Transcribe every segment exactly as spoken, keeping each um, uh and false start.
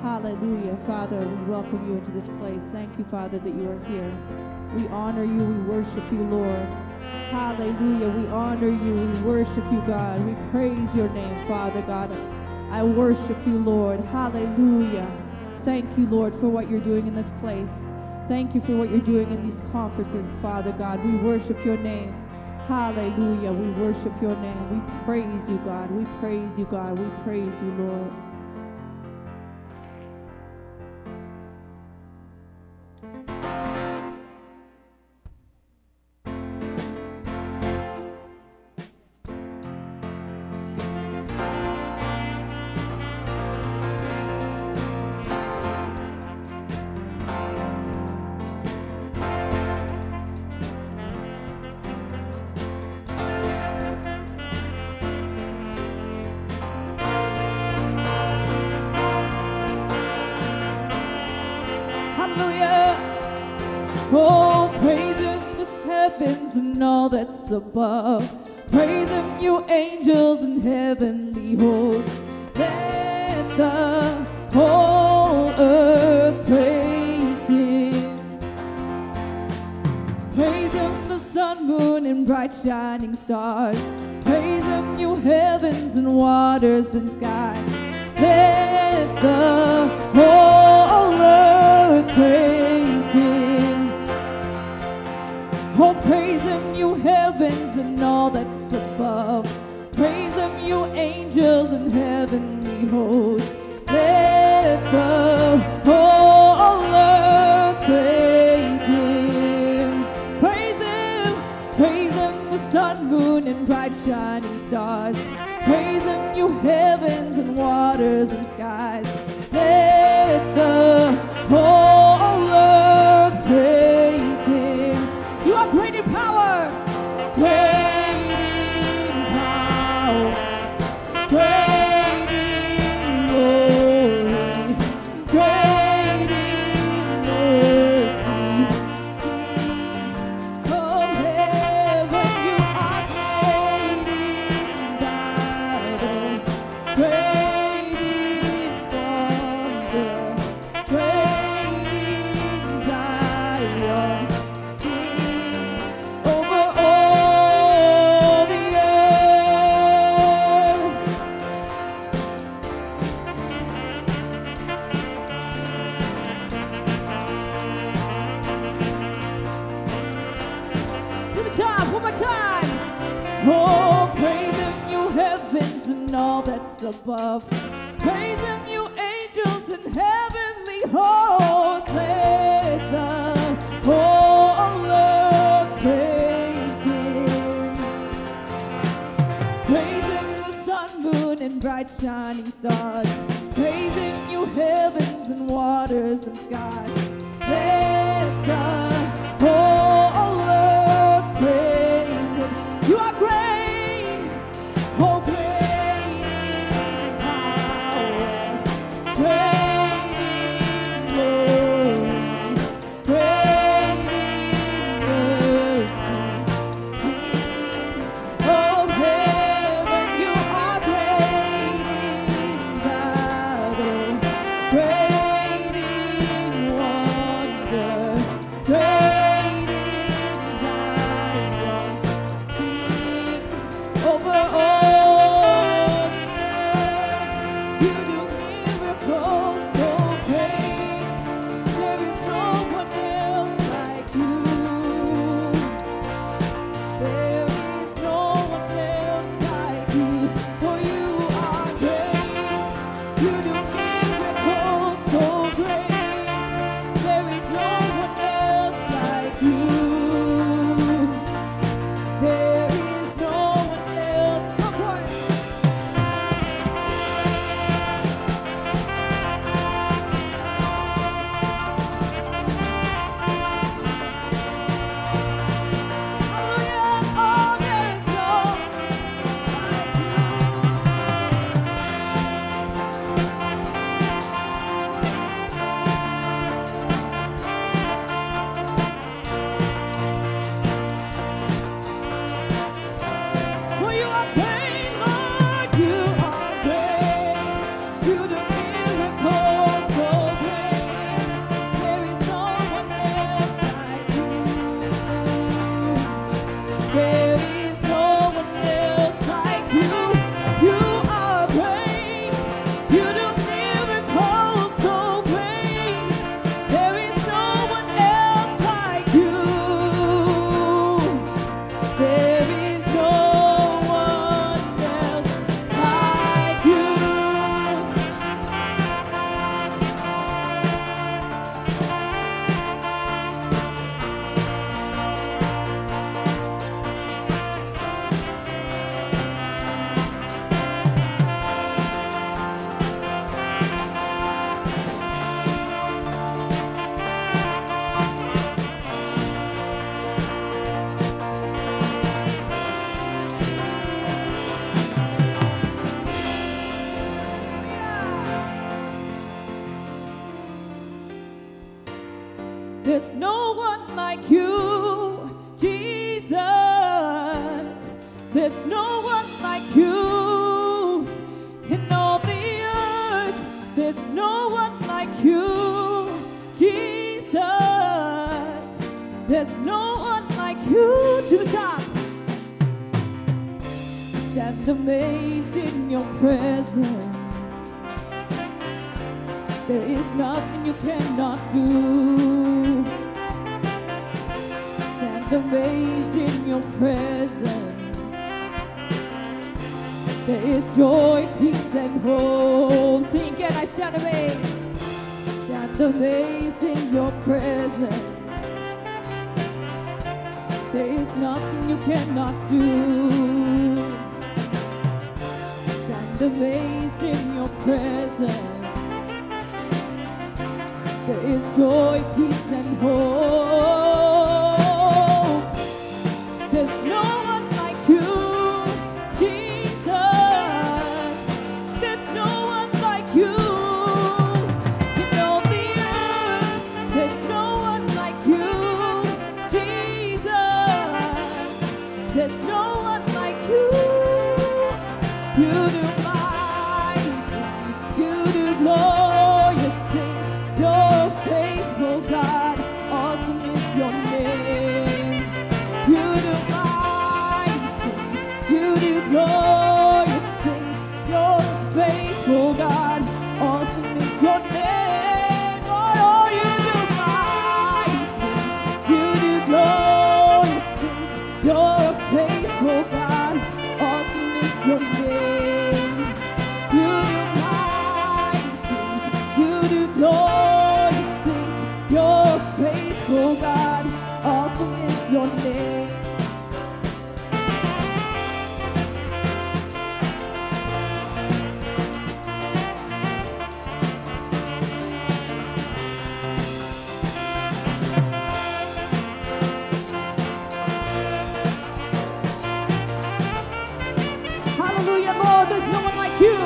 Hallelujah. Father, we welcome you into this place. Thank you, Father, that you are here. We honor you. We worship you, Lord. Hallelujah. We honor you. We worship you, God. We praise your name, Father God. I worship you, Lord. Hallelujah. Thank you, Lord, for what you're doing in this place. Thank you for what you're doing in these conferences, Father God. We worship your name. Hallelujah. We worship your name. We praise you, God. We praise you, God. We praise you, Lord. Above, praise him, you angels and heavenly hosts. Let the whole earth praise him. Praise him, the sun, moon, and bright shining stars. Praise him, you heavens and waters and skies. Let the whole earth praise him. Oh, praise him, you heavens and all that's above. Praise him, you angels and heavenly hosts. Let the whole earth praise him. Praise him, praise him, the sun, moon, and bright shining stars. Praise him, you heavens and waters and skies. Let the whole earth praise him. You are great in power. Great in power, great in glory, great in mercy. From heaven you are great in battle, great in wonder, great in Zion. Oh, praise him, you heavens and all that's above. Praise him, you angels and heavenly hosts. Let the whole earth praise him. Praise him, the sun, moon, and bright shining stars. Praise him, you heavens and waters and skies. Let the whole earth praise him. You are great, oh great in power, great in glory, great in mercy. Oh heaven, you are great in battle, great in wonder. There's no one like you, Jesus. There's no one like you in all the earth. There's no one like you, Jesus. There's no one like you. To the top. Stand amazed in your presence. There is nothing you cannot do. Stand amazed in your presence. There is joy, peace, and hope. Sing again, I stand amazed. Stand amazed in your presence. There is nothing you cannot do. Stand amazed in your presence. There is joy, peace, and hope. There's no one like you, Jesus. There's no one like you in all the earth. There's no one like you, Jesus. There's no one like you. You do mighty things. You do glorious things. You're faithful, God. Awesome is your name. You do mighty things. You do glorious things. You're faithful, God. Awesome is your name. Oh, oh, you do mighty things. You do glorious things. You're faithful, God. Awesome is your name. You do mighty things. You do glorious things. You're faithful, God. Awesome is your name. Hallelujah, Lord. There's no one like you.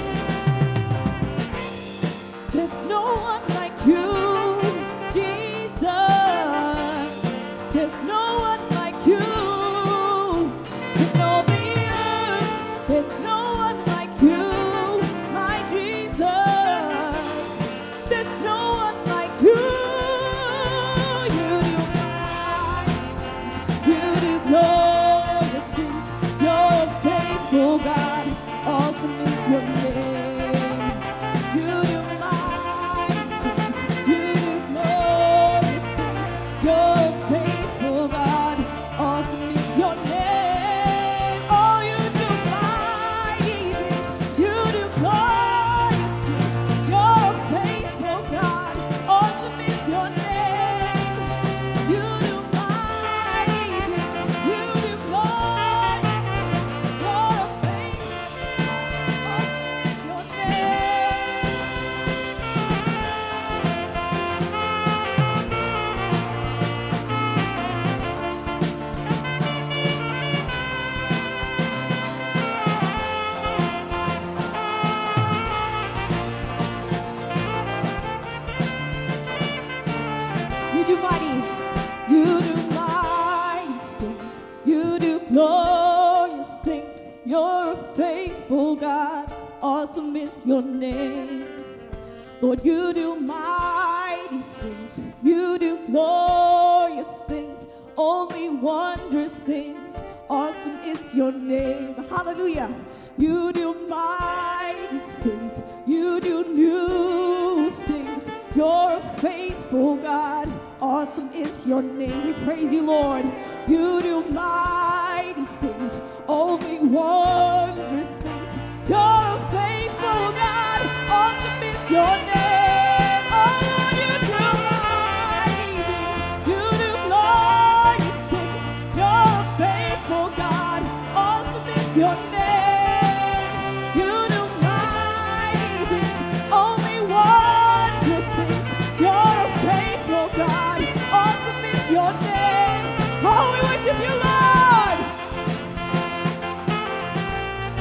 There's no one like you, Jesus. There's no one like you in all the earth. There's no one like you, my Jesus. There's no one like you. You do mighty, you do glorious things. You're faithful, God. Awesome is your name. You do mighty things. You do glorious things. You're faithful, God. Awesome is your name. Oh, you do mighty things. You do glorious things. You're faithful, God. Awesome is your name. You do mighty things. You do glorious things. You're faithful. Awesome is your name. You do mighty, you do mighty things, you do glorious things. You're a faithful God, awesome is your name. Lord, you do mighty things, you do glorious things, only wondrous things. Awesome is your name. Hallelujah. You do mighty things, you do new things. You're a faithful God. Awesome is your name. We praise you, Lord. You do mighty things, only wondrous things. You're a faithful God. Awesome is your name. Oh, Lord, you do mighty things. You do glorious things. You're a faithful God. Awesome is your name. You do mighty things, only wondrous things. You're a faithful God. Awesome is your name. Oh, we worship you, Lord.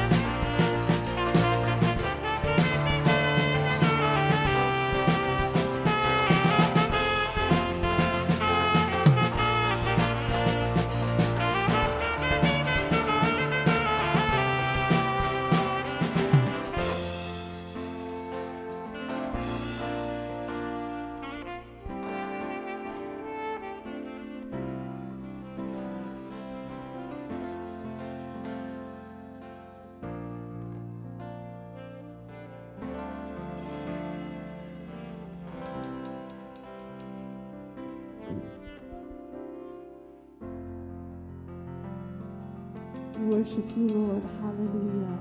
We worship you, Lord. Hallelujah.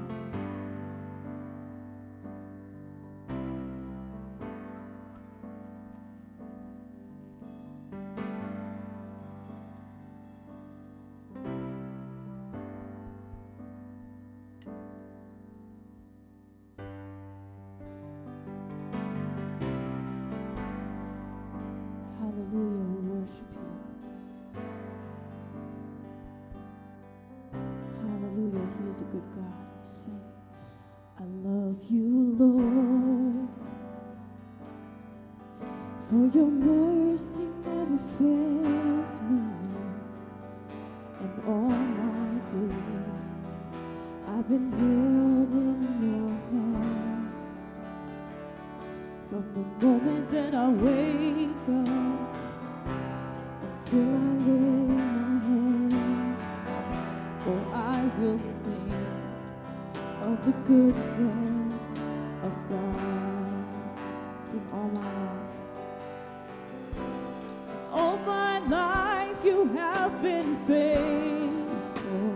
Hallelujah, we worship you. Hallelujah, he is a good God. We sing, I love you, Lord, for your mercy never fails me, and all my days I've been held in your hands. From the moment that I wake up until I lay my head, oh, I will sing of the goodness of God. Sing all my life. All my life you have been faithful.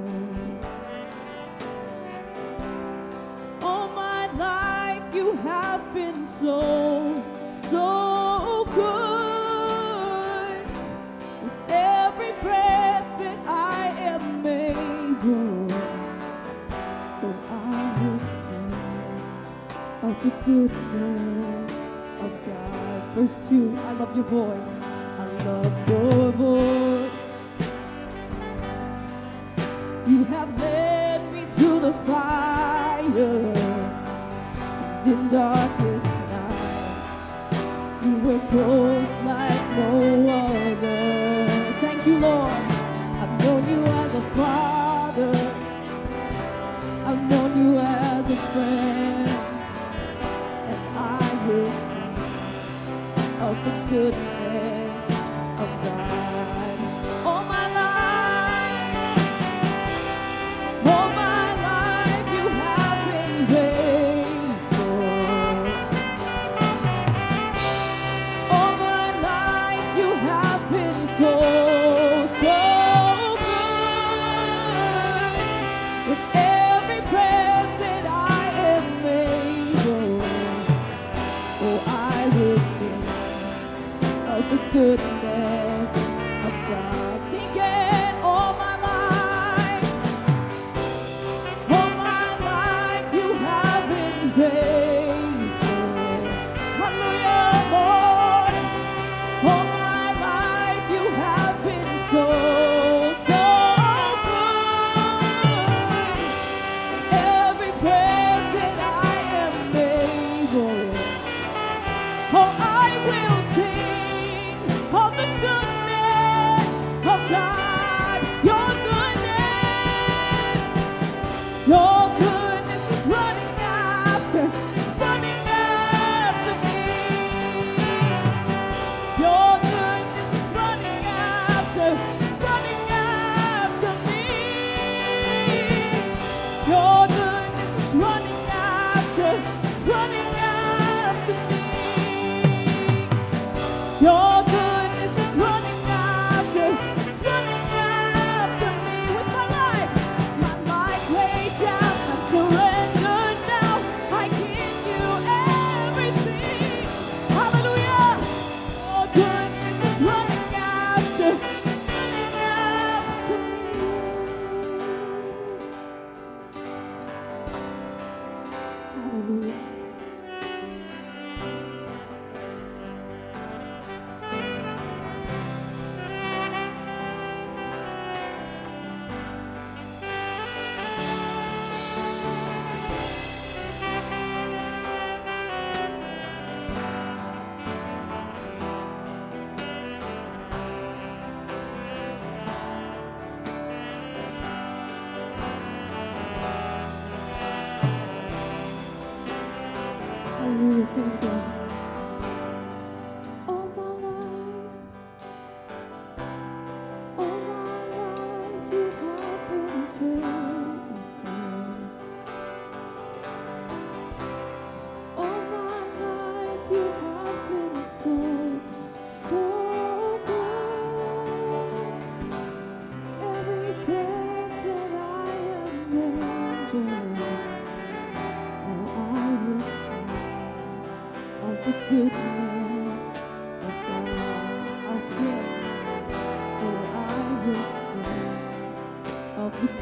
All my life you have been so, so good. With every breath that I am able, oh, I will sing of the goodness of God. Verse two, I love your voice. I love your voice. You have led me through the fire and in darkest night. You were close like no other. Thank you, Lord. I've known you as a father. I've known you as a friend. And I will sing of the goodness of God. All my life, all my life you have been faithful. All my life you have been so, so good. With every breath that I am able, oh, I will sing of the goodness of God. Sing it all my life. All my life you have been faithful. Hallelujah, Lord. All my life you have been so, so good. Every breath that I am able, oh, I will sing of the goodness of God. Your goodness, your goodness is running after, it's running after me. Your goodness is running after, it's running after me. Your goodness is running after, it's running after me. Your goodness is running after, it's running after me. With my life, my life laid down, I surrender now. I give you everything. Hallelujah. Your goodness is running after, running after me. Hallelujah. Hallelujah, sing it again. All my life, all my life you have been faithful. All my life you have been so, so good.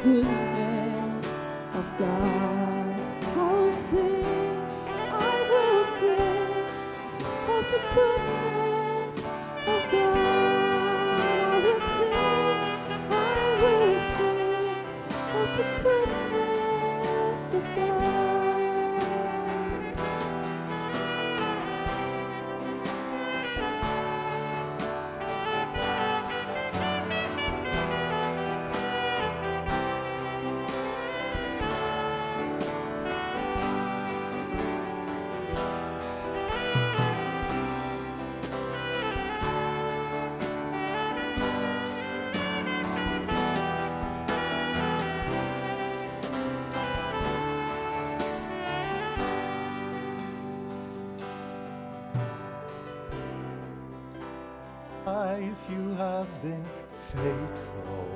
goodness of God. I will sing, I will sing of the goodness of God. I will sing, I will sing of the goodness of God. Life you have been faithful.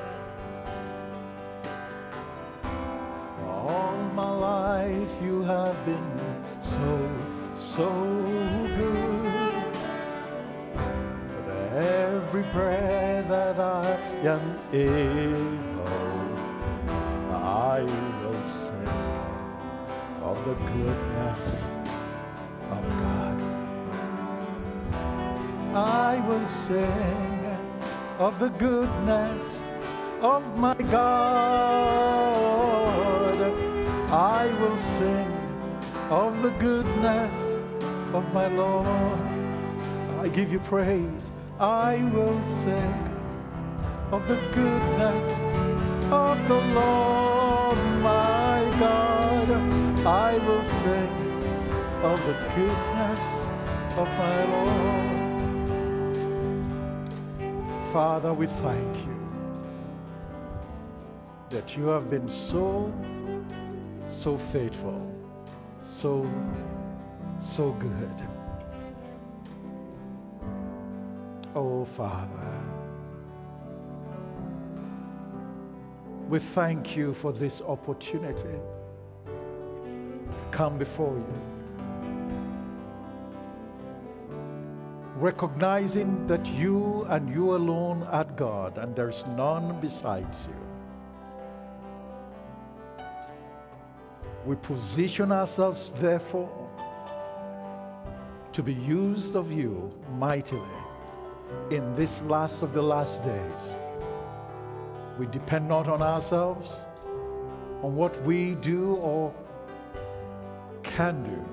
All my life you have been so, so good. But every prayer that I am able, I will sing of the goodness of God. I will sing of the goodness of my God. I will sing of the goodness of my Lord. I give you praise. I will sing of the goodness of the Lord my God. I will sing of the goodness of my Lord. Father, we thank you that you have been so, so faithful, so, so good. Oh, Father, we thank you for this opportunity to come before you, recognizing that you and you alone are God and there's none besides you. We position ourselves, therefore, to be used of you mightily in this last of the last days. We depend not on ourselves, on what we do or can do.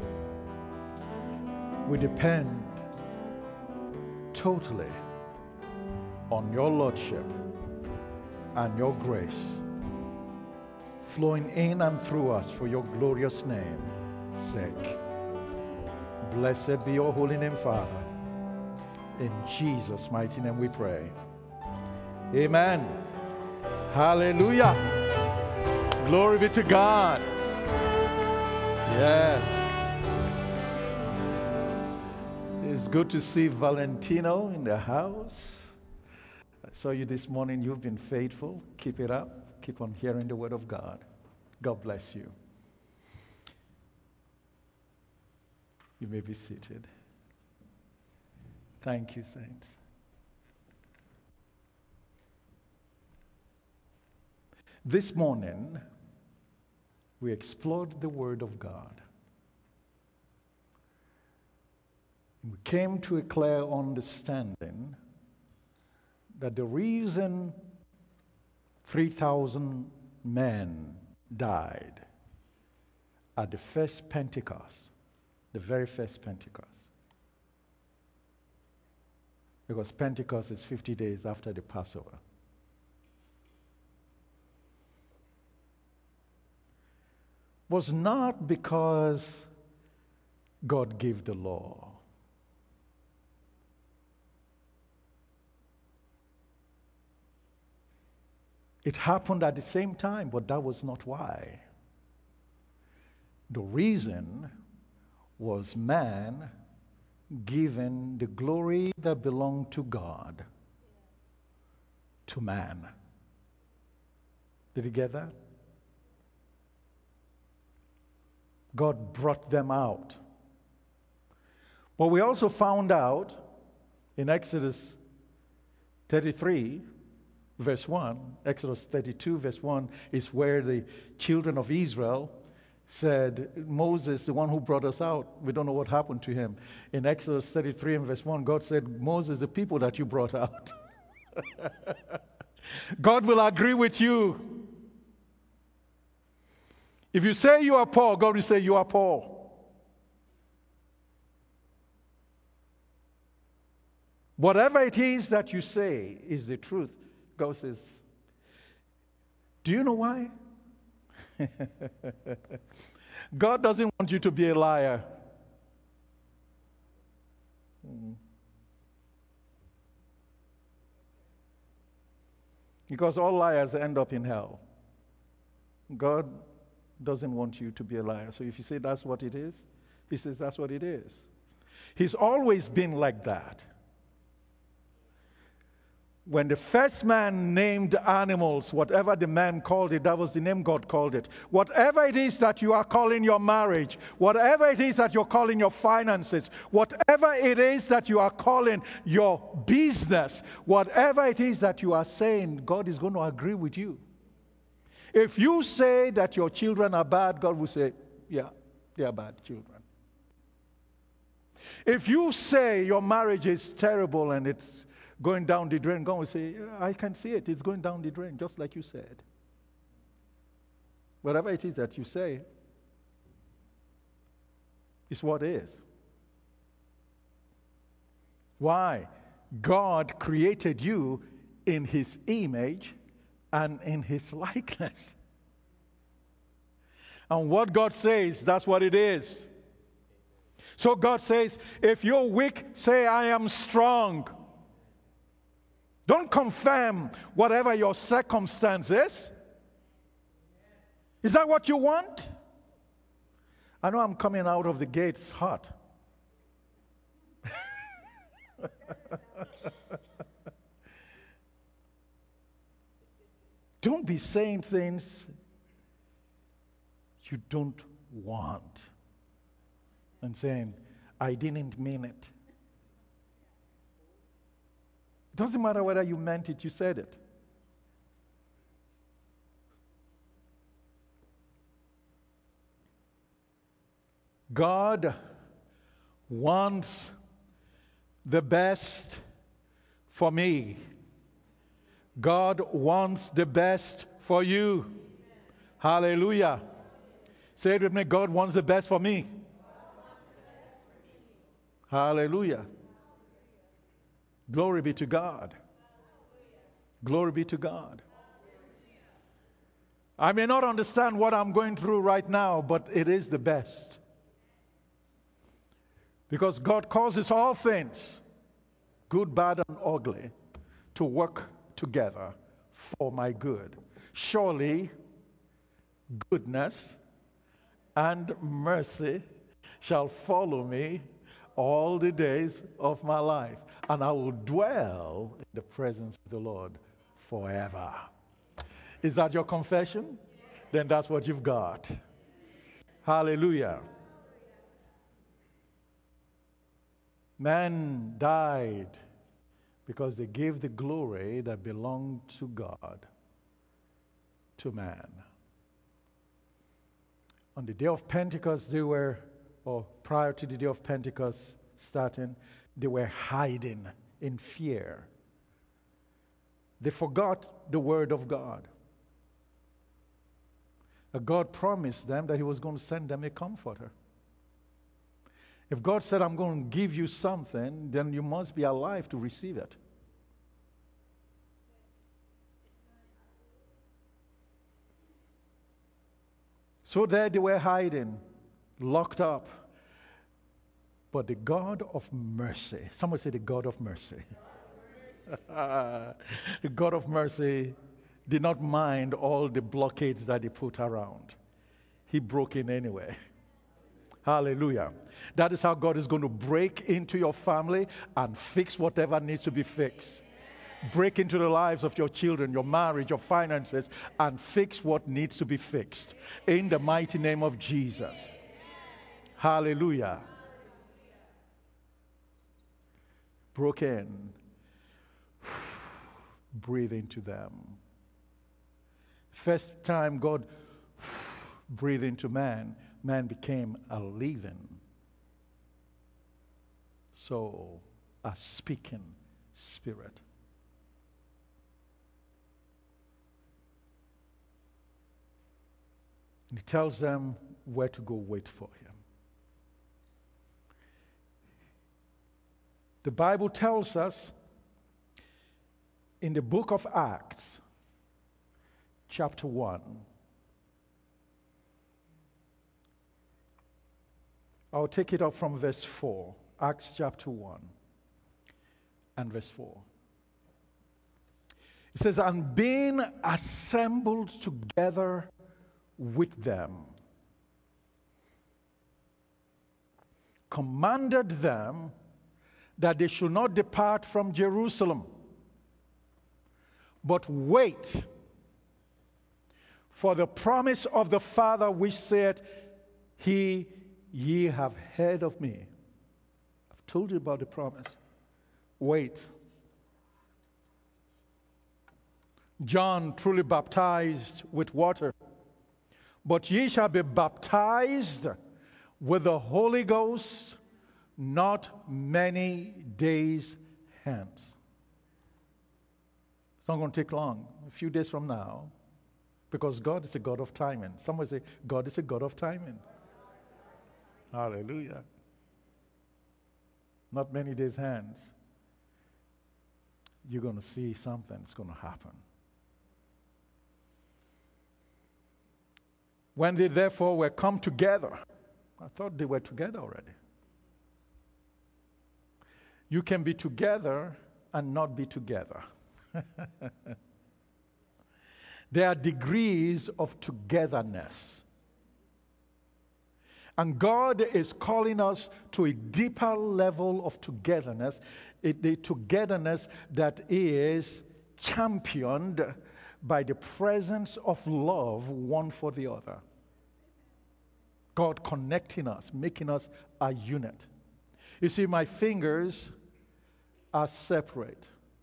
We depend totally on your Lordship and your grace flowing in and through us for your glorious name's sake. Blessed be your holy name, Father. In Jesus' mighty name we pray. Amen. Hallelujah. Glory be to God. Yes. It's good to see Valentino in the house. I saw you this morning. You've been faithful. Keep it up. Keep on hearing the word of God. God bless you. You may be seated. Thank you, saints. This morning, we explored the Word of God. We came to a clear understanding that the reason three thousand men died at the first Pentecost, the very first Pentecost, because Pentecost is fifty days after the Passover. Was not because God gave the law. It happened at the same time, but that was not why. The reason was man giving the glory that belonged to God to man. Did you get that? God brought them out. But we also found out in Exodus thirty-three, verse one. Exodus thirty-two, verse one is where the children of Israel said, Moses, the one who brought us out, we don't know what happened to him. In Exodus thirty-three and verse one, God said, Moses, the people that you brought out. God will agree with you. If you say you are Paul, God will say you are Paul. Whatever it is that you say is the truth. God says, do you know why? God doesn't want you to be a liar. Mm. Because all liars end up in hell. God doesn't want you to be a liar. So if you say that's what it is, he says that's what it is. He's always been like that. When the first man named animals, whatever the man called it, that was the name God called it. Whatever it is that you are calling your marriage, whatever it is that you're calling your finances, whatever it is that you are calling your business, whatever it is that you are saying, God is going to agree with you. If you say that your children are bad, God will say, yeah, they are bad children. If you say your marriage is terrible and it's going down the drain, God will say, I can see it. It's going down the drain, just like you said. Whatever it is that you say is what is. Why? God created you in his image and in his likeness. And what God says, that's what it is. So God says, if you're weak, say, I am strong. Don't confirm whatever your circumstance is. Is that what you want? I know I'm coming out of the gates hot. Don't be saying things you don't want and saying, I didn't mean it. Doesn't matter whether you meant it, you said it. God wants the best for me. God wants the best for you. Hallelujah. Say it with me. God wants the best for me. Hallelujah. Glory be to God. Glory be to God. I may not understand what I'm going through right now, but it is the best. Because God causes all things, good, bad, and ugly, to work together for my good. Surely, goodness and mercy shall follow me all the days of my life, and I will dwell in the presence of the Lord forever. Is that your confession? Then that's what you've got. Hallelujah. Man died because they gave the glory that belonged to God to man. On the day of Pentecost, they were, or prior to the day of Pentecost starting, they were hiding in fear. They forgot the word of God. God promised them that he was going to send them a comforter. If God said, I'm going to give you something, then you must be alive to receive it. So there they were hiding, locked up. But the God of mercy, someone say the God of mercy. The God of mercy did not mind all the blockades that he put around. He broke in anyway. Hallelujah. That is how God is going to break into your family and fix whatever needs to be fixed. Break into the lives of your children, your marriage, your finances, and fix what needs to be fixed. In the mighty name of Jesus. Hallelujah. Broken. breathed into them. First time God breathed into man, man became a living soul, a speaking spirit. And he tells them where to go wait for him. The Bible tells us in the book of Acts, chapter one, I'll take it up from verse four. Acts chapter one and verse four. It says, and being assembled together with them, commanded them that they should not depart from Jerusalem, but wait for the promise of the Father, which said, he, ye have heard of me. I've told you about the promise. Wait. John truly baptized with water, but ye shall be baptized with the Holy Ghost not many days hence. It's not going to take long, a few days from now, because God is a God of timing. Someone say, God is a God of timing. Hallelujah. Not many days hence, you're going to see something that's going to happen. When they therefore were come together, I thought they were together already. You can be together and not be together. There are degrees of togetherness. And God is calling us to a deeper level of togetherness, a, a togetherness that is championed by the presence of love one for the other. God connecting us, making us a unit. You see, my fingers are separate.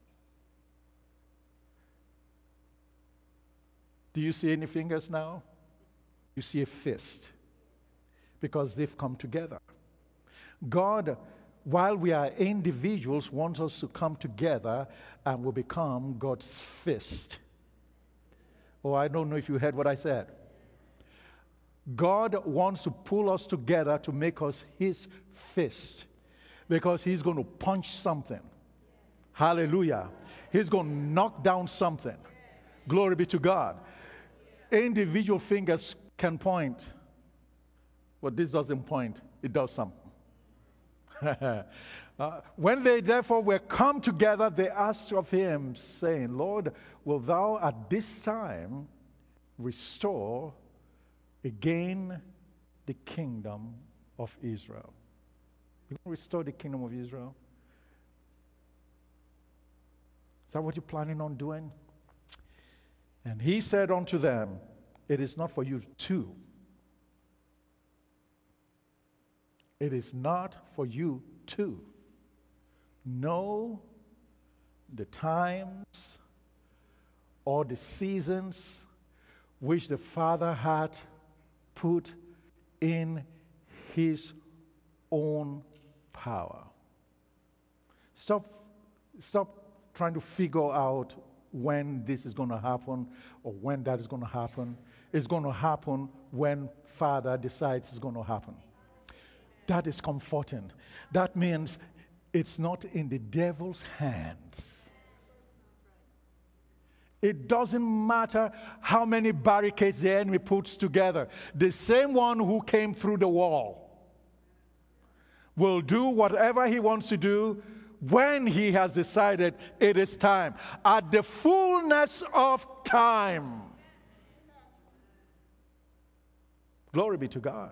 Do you see any fingers now? You see a fist, because they've come together. God, while we are individuals, wants us to come together and will become God's fist. Oh, I don't know if you heard what I said. God wants to pull us together to make us his fist, because he's going to punch something. Hallelujah. He's going to knock down something. Glory be to God. Individual fingers can point, but this doesn't point. It does something. uh, when they therefore were come together, they asked of him, saying, Lord, wilt thou at this time restore again the kingdom of Israel? You're going to restore the kingdom of Israel? Is that what you're planning on doing? And he said unto them, it is not for you to. It is not for you to know the times or the seasons which the Father had put in his own power. Stop, stop trying to figure out when this is going to happen or when that is going to happen. It's going to happen when Father decides it's going to happen. That is comforting. That means it's not in the devil's hands. It doesn't matter how many barricades the enemy puts together. The same one who came through the wall will do whatever he wants to do when he has decided it is time. At the fullness of time. Glory be to God.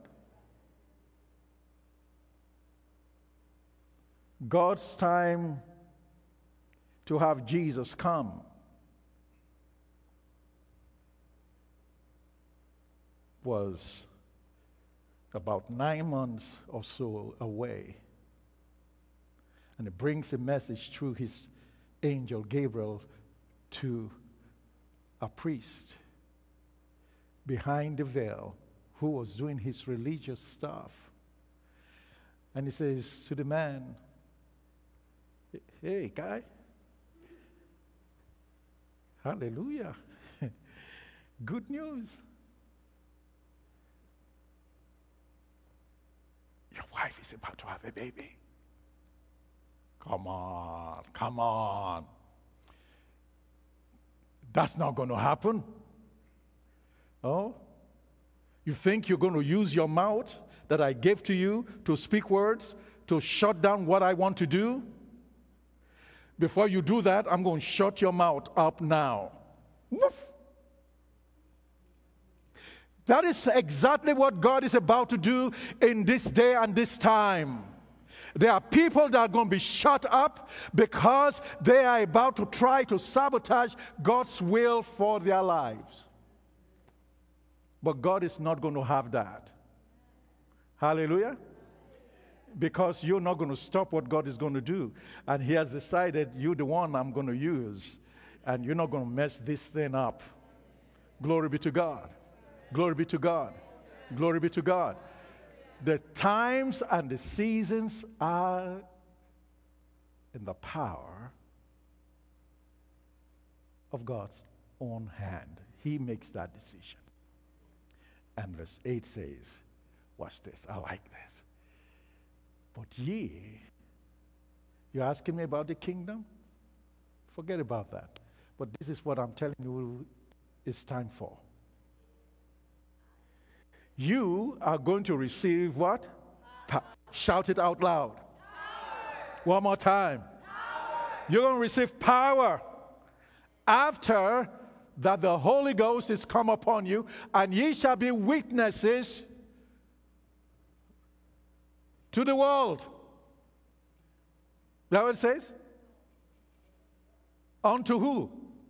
God's time to have Jesus come was about nine months or so away. And it brings a message through his angel Gabriel to a priest behind the veil who was doing his religious stuff. And he says to the man, hey, guy, hallelujah, good news. Your wife is about to have a baby. Come on, come on. That's not going to happen. Oh? You think you're going to use your mouth that I gave to you to speak words, to shut down what I want to do? Before you do that, I'm going to shut your mouth up now. Woof. That is exactly what God is about to do in this day and this time. There are people that are going to be shut up because they are about to try to sabotage God's will for their lives. But God is not going to have that. Hallelujah. Because you're not going to stop what God is going to do. And He has decided you're the one I'm going to use. And you're not going to mess this thing up. Glory be to God. Glory be to God. Glory be to God. The times and the seasons are in the power of God's own hand. He makes that decision. And verse eight says, watch this, I like this. But ye, you're asking me about the kingdom? Forget about that. But this is what I'm telling you it's time for. You are going to receive what? Power. Shout it out loud. Power. One more time. Power. You're going to receive power after that the Holy Ghost is come upon you, and ye shall be witnesses to the world. Is that what it says? Unto who?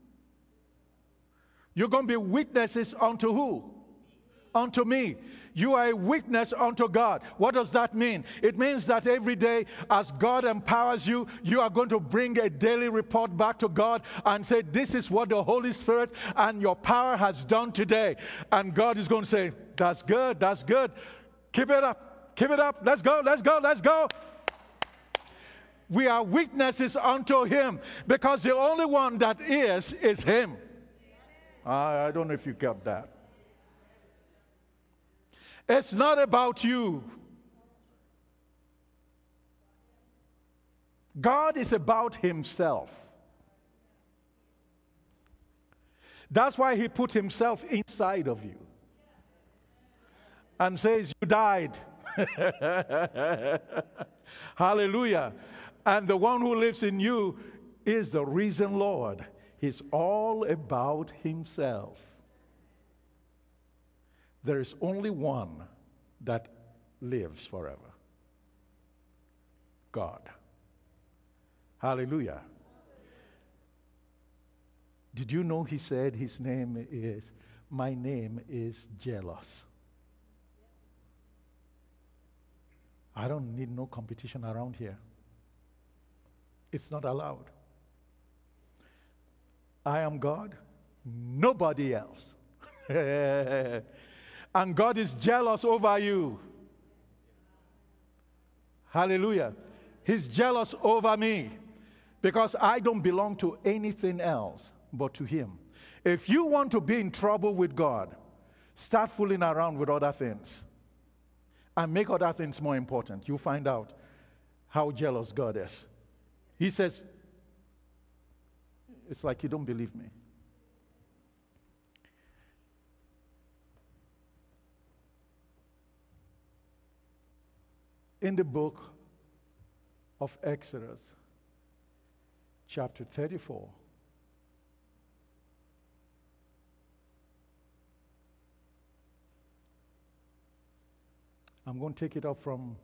You're going to be witnesses unto who? Unto me. You are a witness unto God. What does that mean? It means that every day as God empowers you, you are going to bring a daily report back to God and say, this is what the Holy Spirit and your power has done today. And God is going to say, that's good, that's good. Keep it up, keep it up. Let's go, let's go, let's go. We are witnesses unto Him because the only one that is, is Him. I, I don't know if you got that. It's not about you. God is about Himself. That's why He put Himself inside of you and says, you died. Hallelujah. And the one who lives in you is the risen Lord. He's all about Himself. There is only one that lives forever. God. Hallelujah. Did you know He said His name is, my name is jealous. I don't need no competition around here. It's not allowed. I am God, nobody else. And God is jealous over you. Hallelujah. He's jealous over me because I don't belong to anything else but to Him. If you want to be in trouble with God, start fooling around with other things and make other things more important. You'll find out how jealous God is. He says, it's like you don't believe me. In the book of Exodus, chapter thirty-four, I'm going to take it up from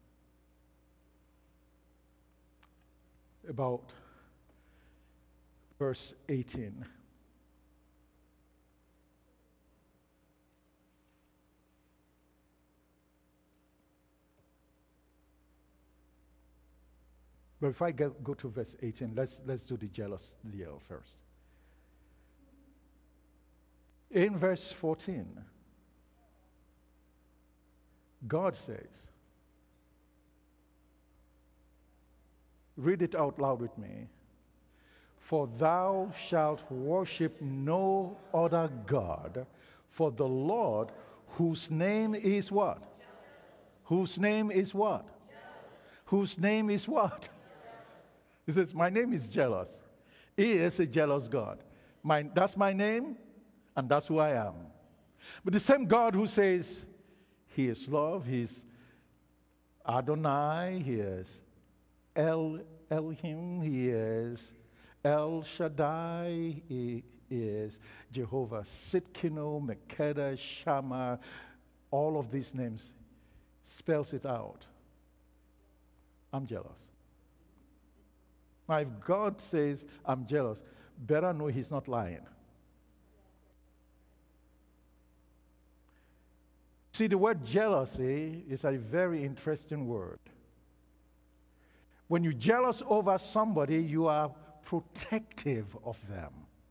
about verse eighteen. But if I get, go to verse eighteen, let's, let's do the jealous deal first. In verse fourteen, God says, read it out loud with me. For thou shalt worship no other God, for the Lord, whose name is what? Whose name is what? Whose name is what? He says, my name is jealous. He is a jealous God. My, that's my name, and that's who I am. But the same God who says, he is love, he is Adonai, he is El Elohim, he is El Shaddai, he is Jehovah Sitkino, Mekeda, Shammah, all of these names spells it out. I'm jealous. Now, if God says, I'm jealous, better know he's not lying. See, the word jealousy is a very interesting word. When you're jealous over somebody, you are protective of them.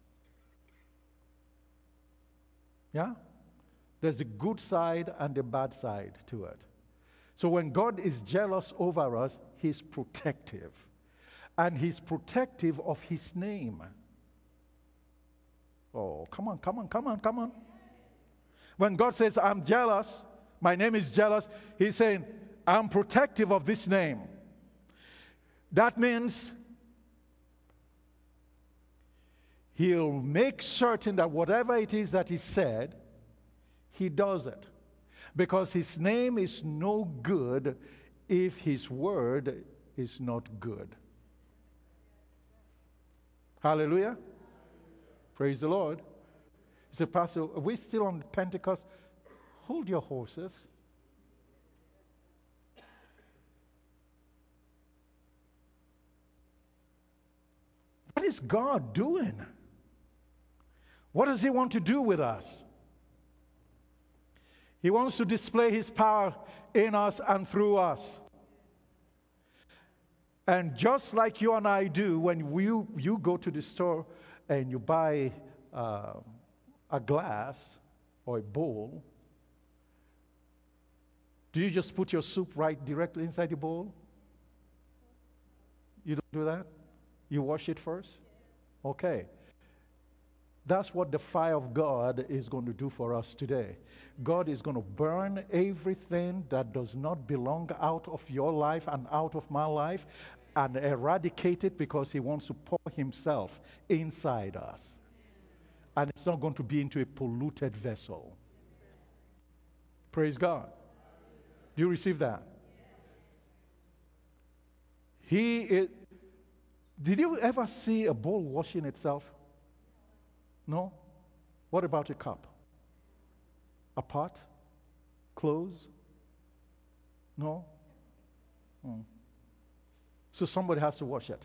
Yeah? There's a good side and a bad side to it. So when God is jealous over us, he's protective. And he's protective of his name. Oh, come on, come on, come on, come on. When God says, I'm jealous, my name is jealous, he's saying, I'm protective of this name. That means he'll make certain that whatever it is that he said, he does it. Because his name is no good if his word is not good. Hallelujah. Praise the Lord. He said, Pastor, are we still on Pentecost? Hold your horses. What is God doing? What does he want to do with us? He wants to display his power in us and through us. And just like you and I do, when you, you go to the store and you buy uh, a glass or a bowl, do you just put your soup right directly inside the bowl? You don't do that? You wash it first? Okay. That's what the fire of God is going to do for us today. God is going to burn everything that does not belong out of your life and out of my life and eradicate it, because he wants to pour himself inside us. And it's not going to be into a polluted vessel. Praise God. Do you receive that? He is, did you ever see a bowl washing itself? No? What about a cup? A pot? Clothes? No? Hmm. So somebody has to wash it.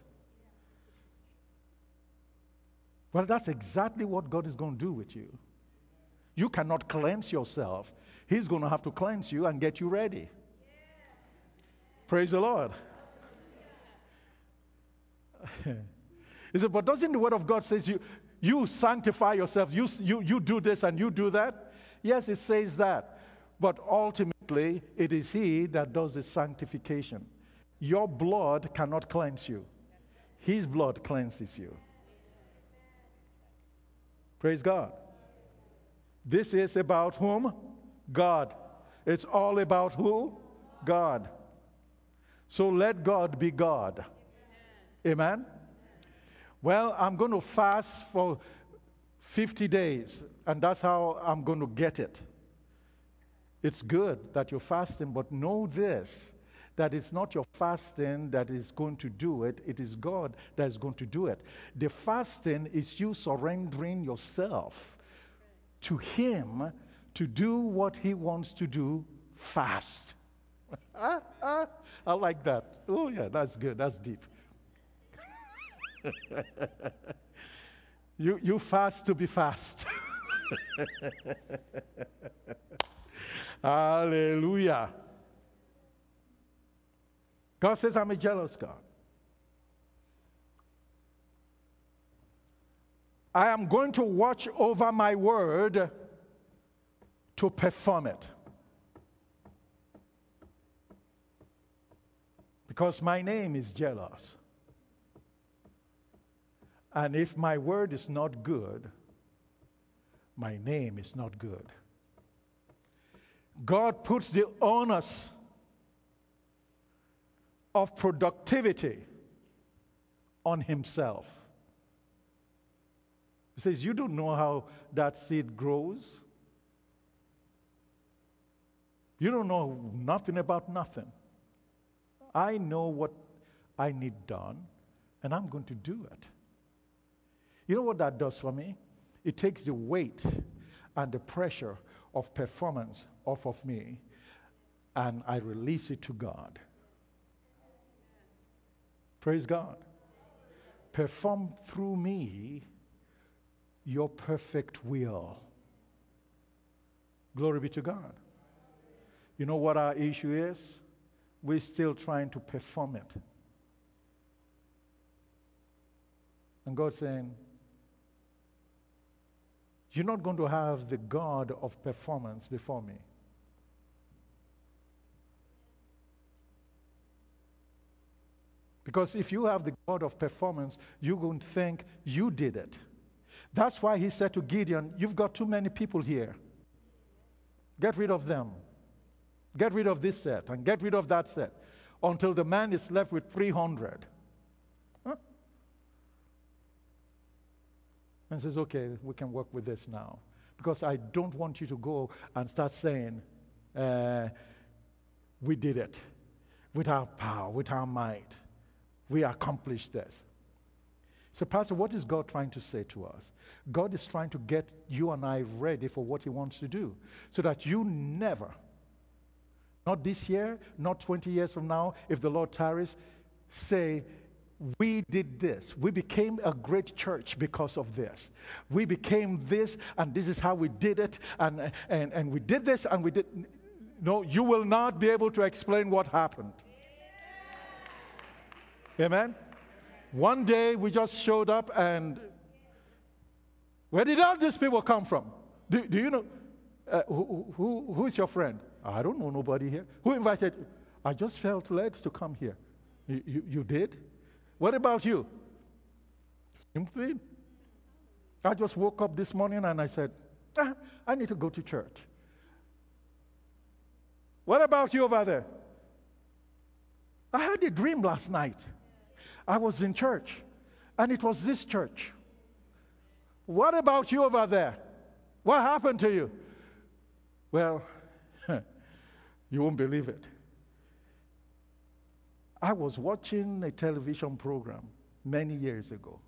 Well, that's exactly what God is going to do with you. You cannot cleanse yourself. He's going to have to cleanse you and get you ready. Praise the Lord. He said, but doesn't the word of God says you, you sanctify yourself, you, you, you do this and you do that? Yes, it says that. But ultimately, it is he that does the sanctification. Your blood cannot cleanse you. His blood cleanses you. Praise God. This is about whom? God. It's all about who? God. So let God be God. Amen? Well, I'm going to fast for fifty days, and that's how I'm going to get it. It's good that you're fasting, but know this, that it's not your fasting that is going to do it. It is God that is going to do it. The fasting is you surrendering yourself to him to do what he wants to do fast. ah, ah, I like that. Oh, yeah, that's good. That's deep. you, you fast to be fast. Hallelujah. God says, I'm a jealous God. I am going to watch over my word to perform it. Because my name is jealous. And if my word is not good, my name is not good. God puts the onus of productivity on himself. He says, you don't know how that seed grows. You don't know nothing about nothing. I know what I need done, and I'm going to do it. You know what that does for me? It takes the weight and the pressure of performance off of me, and I release it to God. Praise God. Perform through me your perfect will. Glory be to God. You know what our issue is? We're still trying to perform it. And God's saying, you're not going to have the God of performance before me. Because if you have the God of performance, you're going to think you did it. That's why he said to Gideon, you've got too many people here. Get rid of them. Get rid of this set and get rid of that set until the man is left with three hundred. Huh? And says, okay, we can work with this now. Because I don't want you to go and start saying, uh, we did it with our power, with our might. We accomplished this. So, Pastor, what is God trying to say to us? God is trying to get you and I ready for what he wants to do so that you never, not this year, not twenty years from now, if the Lord tarries, say, we did this. We became a great church because of this. We became this, and this is how we did it, and, and, and we did this, and we did. No, you will not be able to explain what happened. Amen? One day we just showed up, and where did all these people come from? Do, do you know? Uh, who, who, who is your friend? I don't know nobody here. Who invited you? I just felt led to come here. You, you, you did? What about you? Simply, I just woke up this morning and I said, ah, I need to go to church. What about you over there? I had a dream last night. I was in church, and it was this church. What about you over there? What happened to you? Well, you won't believe it. I was watching a television program many years ago.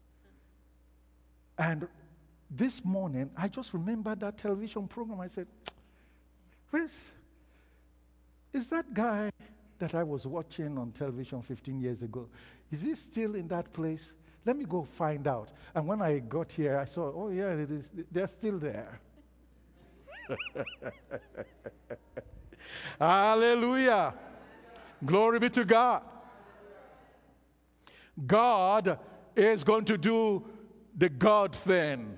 And this morning, I just remembered that television program. I said, where's, is that guy that I was watching on television fifteen years ago, is he still in that place? Let me go find out. And when I got here, I saw, oh yeah, it is, they're still there. Hallelujah. Glory be to God. God is going to do the God thing.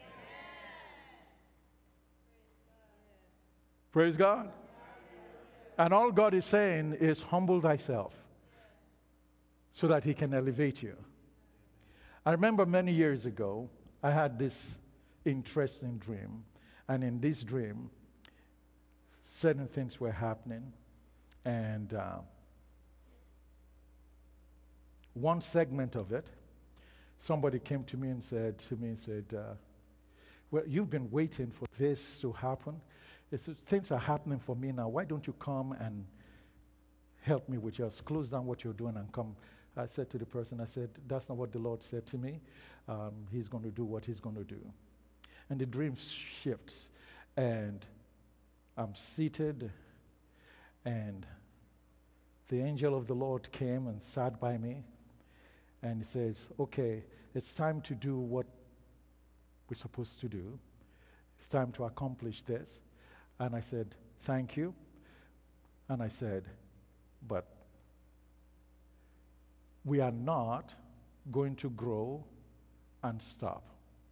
Praise God. And all God is saying is humble thyself so that he can elevate you. I remember many years ago, I had this interesting dream. And in this dream, certain things were happening. And uh, one segment of it, somebody came to me and said to me, and said, uh, well, you've been waiting for this to happen. It's, things are happening for me now. Why don't you come and help me with yours? Close down what you're doing and come. I said to the person, I said, that's not what the Lord said to me. Um, he's going to do what he's going to do. And the dream shifts. And I'm seated, and the angel of the Lord came and sat by me. And he says, okay, it's time to do what we're supposed to do. It's time to accomplish this. And I said, thank you. And I said, but we are not going to grow and stop.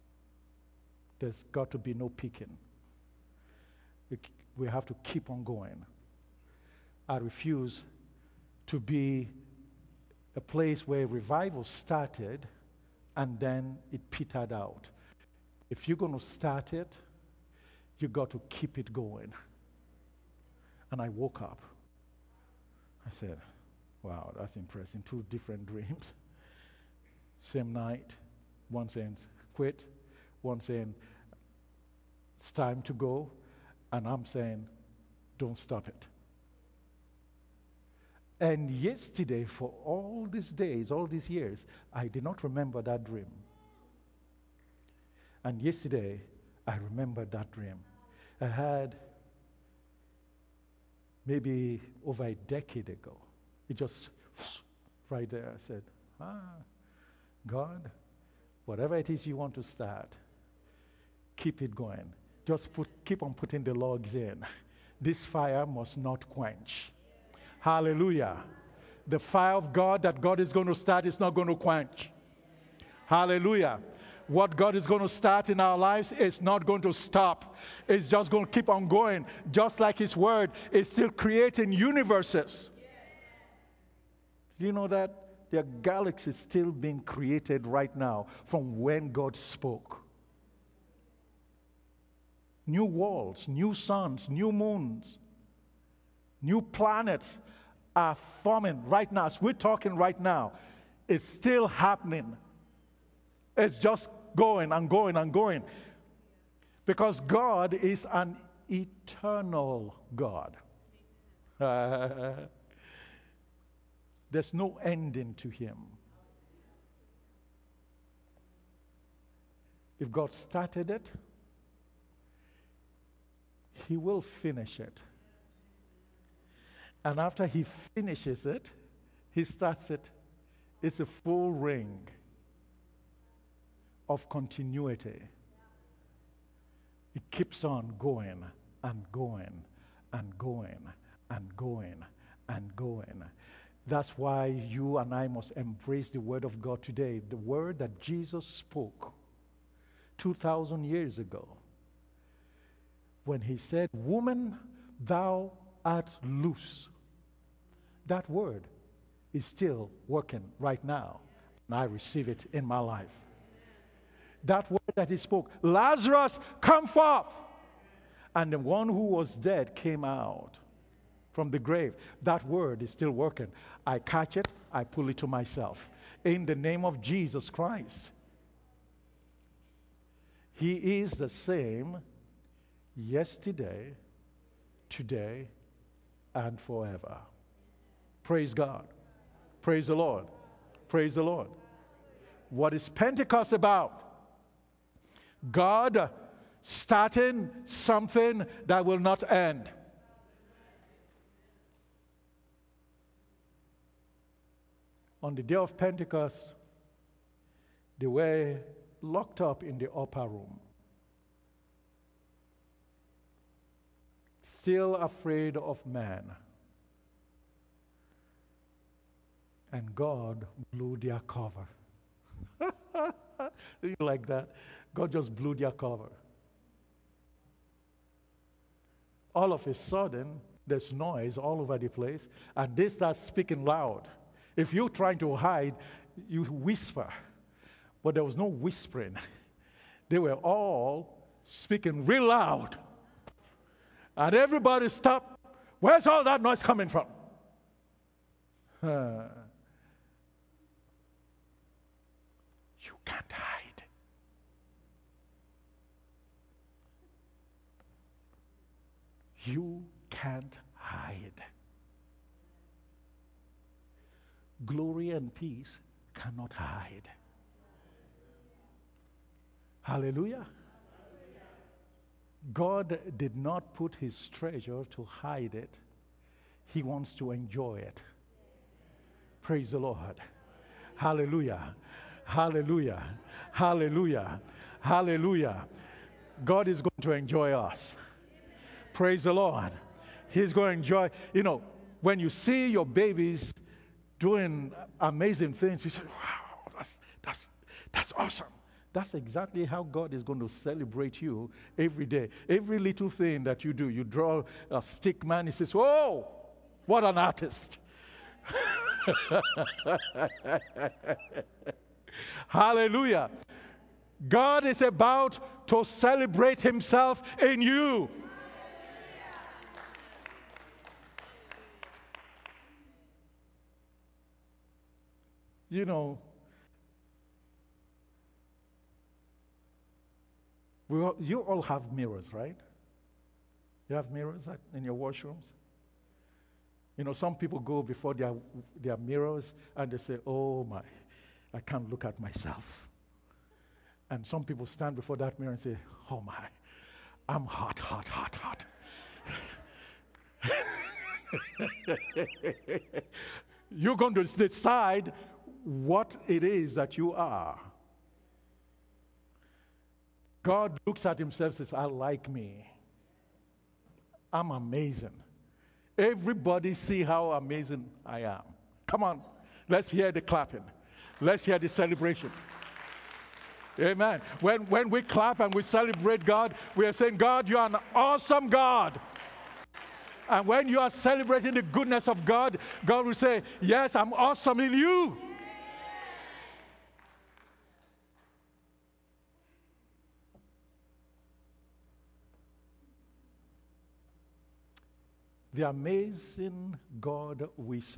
There's got to be no peaking. We, we have to keep on going. I refuse to be a place where revival started and then it petered out. If you're going to start it, you got to keep it going. And I woke up. I said, wow, that's impressive. Two different dreams. Same night. One saying, quit. One saying, it's time to go. And I'm saying, don't stop it. And yesterday, for all these days, all these years, I did not remember that dream. And yesterday, I remembered that dream. I had maybe over a decade ago. It just right there. I said, ah, God, whatever it is you want to start, keep it going. Just put, keep on putting the logs in. This fire must not quench. Hallelujah. The fire of God that God is going to start is not going to quench. Hallelujah. What God is going to start in our lives is not going to stop. It's just going to keep on going. Just like His Word is still creating universes. Do you know that? There are galaxies still being created right now from when God spoke. New worlds, new suns, new moons, new planets are forming right now. As we're talking right now, it's still happening. It's just going and going and going. Because God is an eternal God. Uh, there's no ending to Him. If God started it, He will finish it. And after He finishes it, He starts it. It's a full ring of continuity. It keeps on going and going and going and going and going. That's why you and I must embrace the Word of God today. The Word that Jesus spoke two thousand years ago. When He said, woman, thou art loose. That word is still working right now. And I receive it in my life. That word that He spoke, Lazarus, come forth. And the one who was dead came out from the grave. That word is still working. I catch it, I pull it to myself. In the name of Jesus Christ. He is the same yesterday, today, and forever. Praise God. Praise the Lord. Praise the Lord. What is Pentecost about? God starting something that will not end. On the day of Pentecost, they were locked up in the upper room, still afraid of man. And God blew their cover. Do you like that? God just blew their cover. All of a sudden, there's noise all over the place, and they start speaking loud. If you're trying to hide, you whisper. But there was no whispering. They were all speaking real loud. And everybody stopped. Where's all that noise coming from? Uh, you can't hide. You can't hide. Glory and peace cannot hide. Hallelujah. God did not put His treasure to hide it. He wants to enjoy it. Praise the Lord. Hallelujah. Hallelujah. Hallelujah. Hallelujah. God is going to enjoy us. Praise the Lord. He's going to enjoy. You know, when you see your babies doing amazing things, you say, wow, that's, that's, that's awesome. That's exactly how God is going to celebrate you every day. Every little thing that you do, you draw a stick man, he says, "Oh, what an artist." Hallelujah. God is about to celebrate himself in you. You know, we all, you all have mirrors, right? You have mirrors at, in your washrooms? You know, some people go before their, their mirrors and they say, "Oh my, I can't look at myself." And some people stand before that mirror and say, "Oh my, I'm hot, hot, hot, hot." You're going to decide what it is that you are. God looks at himself and says, "I like me. I'm amazing. Everybody see how amazing I am." Come on, let's hear the clapping. Let's hear the celebration. Amen. When, when we clap and we celebrate God, we are saying, "God, you are an awesome God." And when you are celebrating the goodness of God, God will say, "Yes, I'm awesome in you." The amazing God we serve.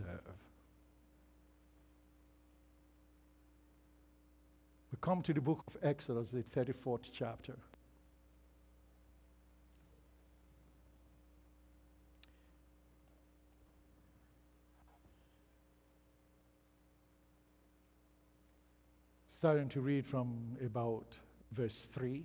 We come to the book of Exodus, the thirty-fourth chapter. Starting to read from about verse three.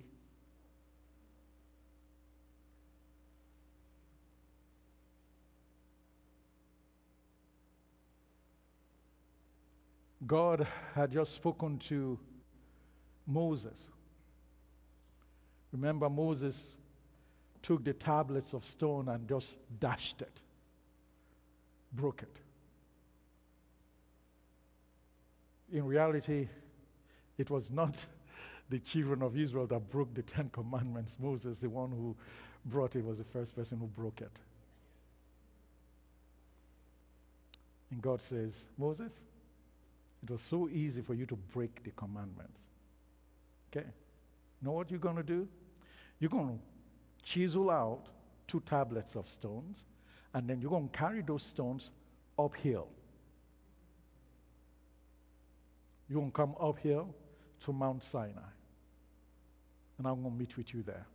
God had just spoken to Moses. Remember, Moses took the tablets of stone and just dashed it, broke it. In reality, it was not the children of Israel that broke the Ten Commandments. Moses, the one who brought it, was the first person who broke it. And God says, "Moses, it was so easy for you to break the commandments. Okay? You know what you're going to do? You're going to chisel out two tablets of stones, and then you're going to carry those stones uphill. You're going to come uphill to Mount Sinai, and I'm going to meet with you there."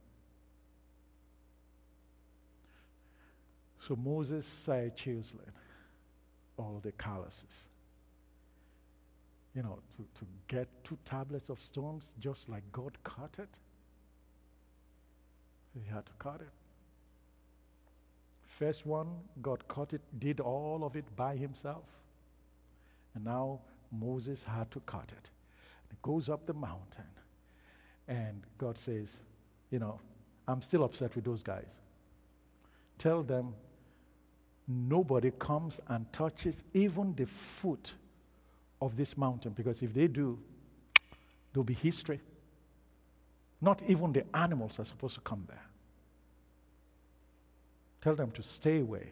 So Moses started chiseling all the calluses. You know, to, to get two tablets of stones just like God cut it. So he had to cut it. First one, God cut it, did all of it by himself. And now Moses had to cut it. And it goes up the mountain. And God says, you know, "I'm still upset with those guys. Tell them nobody comes and touches even the foot of this mountain, because if they do, there'll be history. Not even the animals are supposed to come there. Tell them to stay away."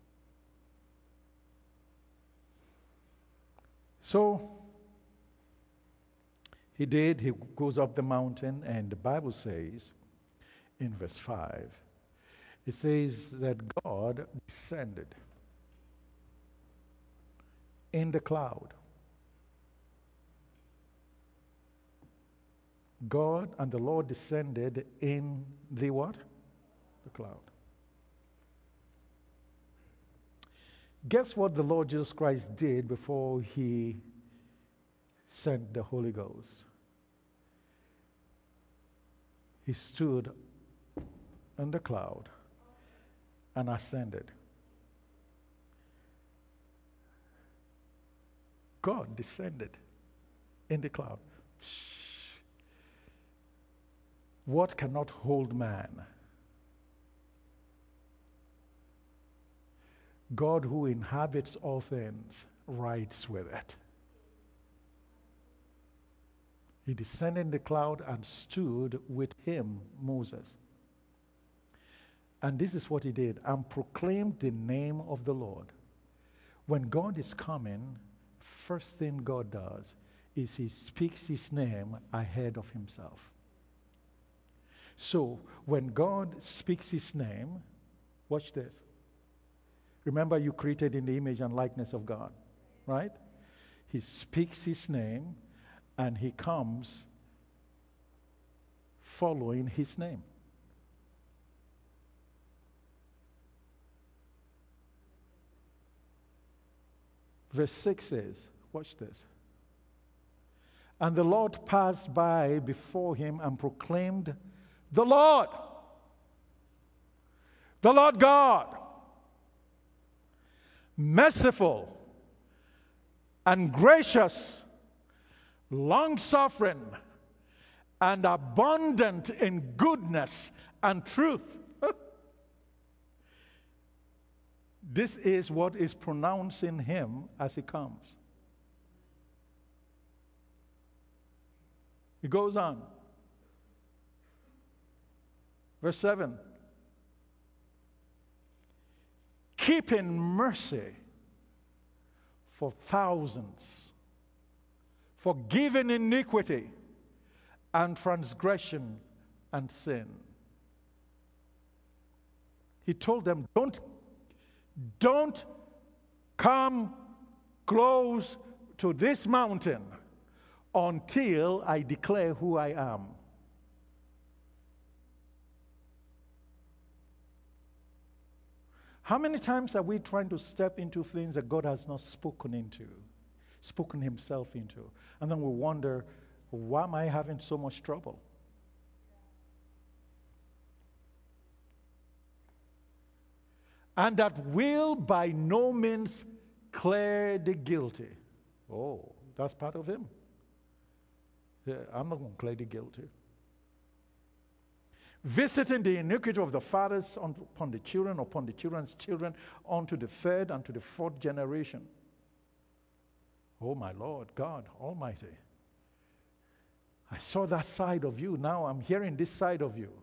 So he did. He goes up the mountain, and the Bible says in verse five, it says that God descended in the cloud. God and the Lord descended in the what? The cloud. Guess what the Lord Jesus Christ did before he sent the Holy Ghost? He stood in the cloud and ascended. God descended in the cloud. What cannot hold man? God, who inhabits all things, rides with it. He descended in the cloud and stood with him, Moses. And this is what he did, and proclaimed the name of the Lord. When God is coming, first thing God does is he speaks his name ahead of himself. So when God speaks his name, watch this. Remember, you created in the image and likeness of God, right? He speaks his name and he comes following his name. Verse six says, watch this. And the Lord passed by before him and proclaimed, the Lord, the Lord God, merciful and gracious, long-suffering, and abundant in goodness and truth. This is what is pronouncing him as he comes. He goes on. Verse seven. Keeping mercy for thousands, forgiving iniquity and transgression and sin. He told them, don't, don't come close to this mountain until I declare who I am. How many times are we trying to step into things that God has not spoken into, spoken himself into? And then we wonder, why am I having so much trouble? And that will by no means clear the guilty. Oh, that's part of him. Yeah, I'm not going to clear the guilty. Visiting the iniquity of the fathers upon the children, upon the children's children, unto the third and to the fourth generation. Oh, my Lord, God Almighty. I saw that side of you. Now I'm hearing this side of you.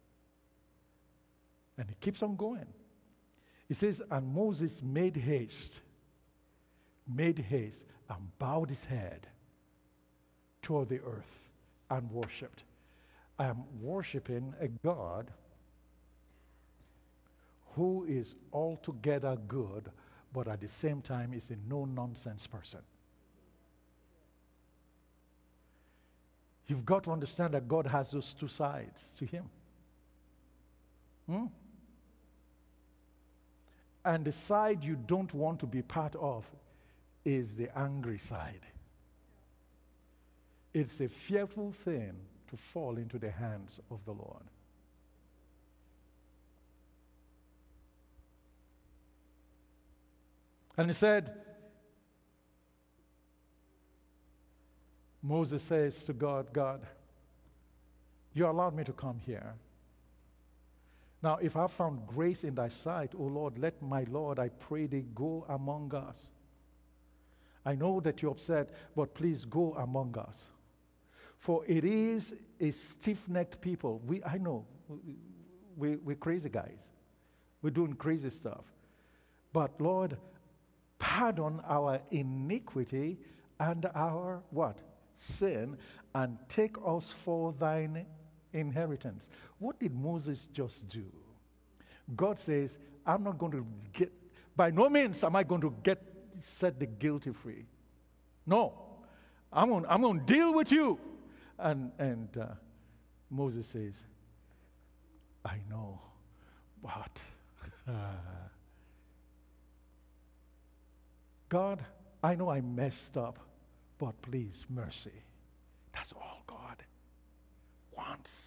And he keeps on going. He says, and Moses made haste, made haste, and bowed his head toward the earth and worshipped. I am worshiping a God who is altogether good, but at the same time is a no-nonsense person. You've got to understand that God has those two sides to him. Hmm? And the side you don't want to be part of is the angry side. It's a fearful thing to fall into the hands of the Lord. And he said, Moses says to God, God, you allowed me to come here. Now, if I found grace in thy sight, O Lord, let my Lord, I pray thee, go among us. I know that you're upset, but please go among us. For it is a stiff-necked people. We, I know, we, we're crazy guys. We're doing crazy stuff. But Lord, pardon our iniquity and our what? Sin, and take us for thine inheritance. What did Moses just do? God says, I'm not going to get, by no means am I going to get, set the guilty free. No, I'm going, I'm going to deal with you. And, and uh, Moses says, I know, but uh, God, I know I messed up, but please, mercy. That's all God wants.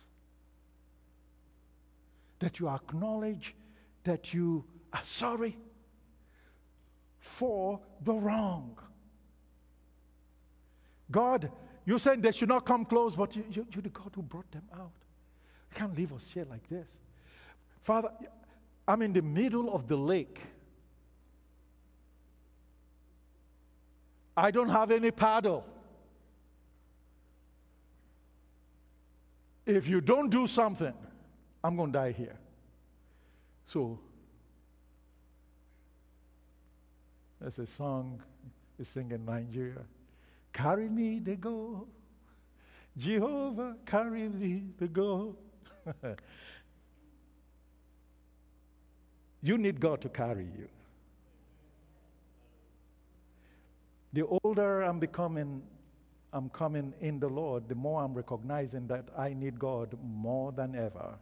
That you acknowledge that you are sorry for the wrong. God, you're saying they should not come close, but you, you, you're the God who brought them out. You can't leave us here like this. Father, I'm in the middle of the lake. I don't have any paddle. if you don't do something, I'm going to die here. So, there's a song they sing in Nigeria. Carry me to go. Jehovah, carry me to go. You need God to carry you. The older I'm becoming, I'm coming in the Lord, the more I'm recognizing that I need God more than ever.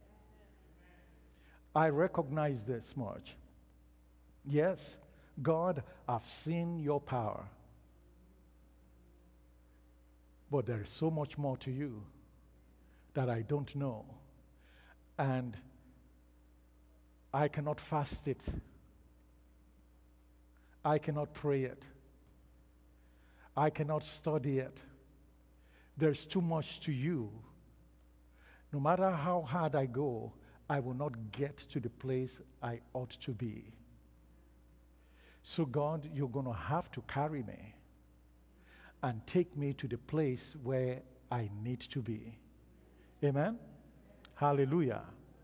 I recognize this much. Yes, God, I've seen your power. But there is so much more to you that I don't know. And I cannot fast it. I cannot pray it. I cannot study it. There's too much to you. No matter how hard I go, I will not get to the place I ought to be. So God, you're going to have to carry me and take me to the place where I need to be. Amen? Hallelujah.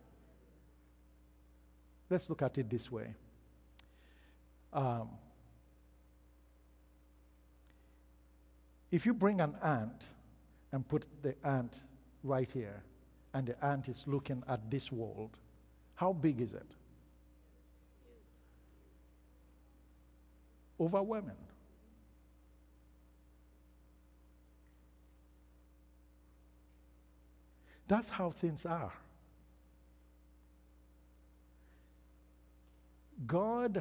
Let's look at it this way. Um, if you bring an ant and put the ant right here, and the ant is looking at this world, how big is it? Overwhelming. That's how things are. God,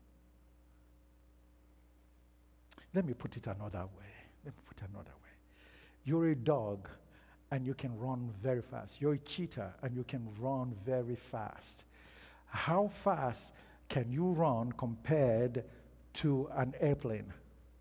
let me put it another way. Let me put it another way. You're a dog and you can run very fast. You're a cheetah and you can run very fast. How fast can you run compared to an airplane?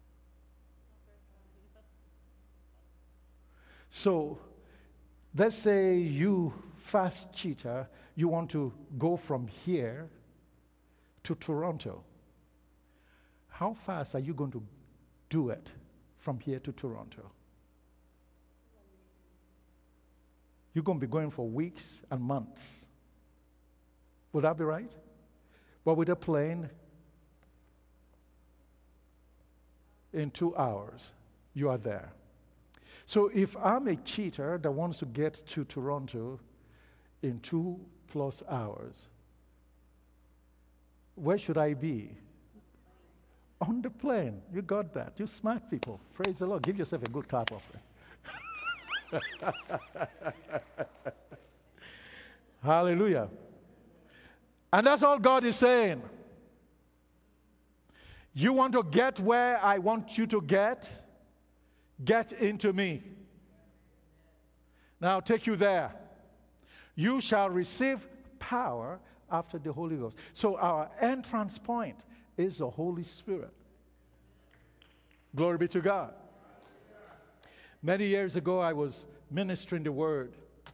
So, let's say you, fast cheetah, you want to go from here to Toronto. How fast are you going to do it from here to Toronto? You're going to be going for weeks and months. Would that be right? But with a plane, in two hours, you are there. So if I'm a cheater that wants to get to Toronto in two plus hours, where should I be? On the plane. You got that. You smart people. Praise the Lord. Give yourself a good clap offering. Hallelujah. And that's all God is saying. You want to get where I want you to get? Get into me. Now I'll take you there. You shall receive power after the Holy Ghost. So our entrance point is the Holy Spirit. Glory be to God. Many years ago, I was ministering the word.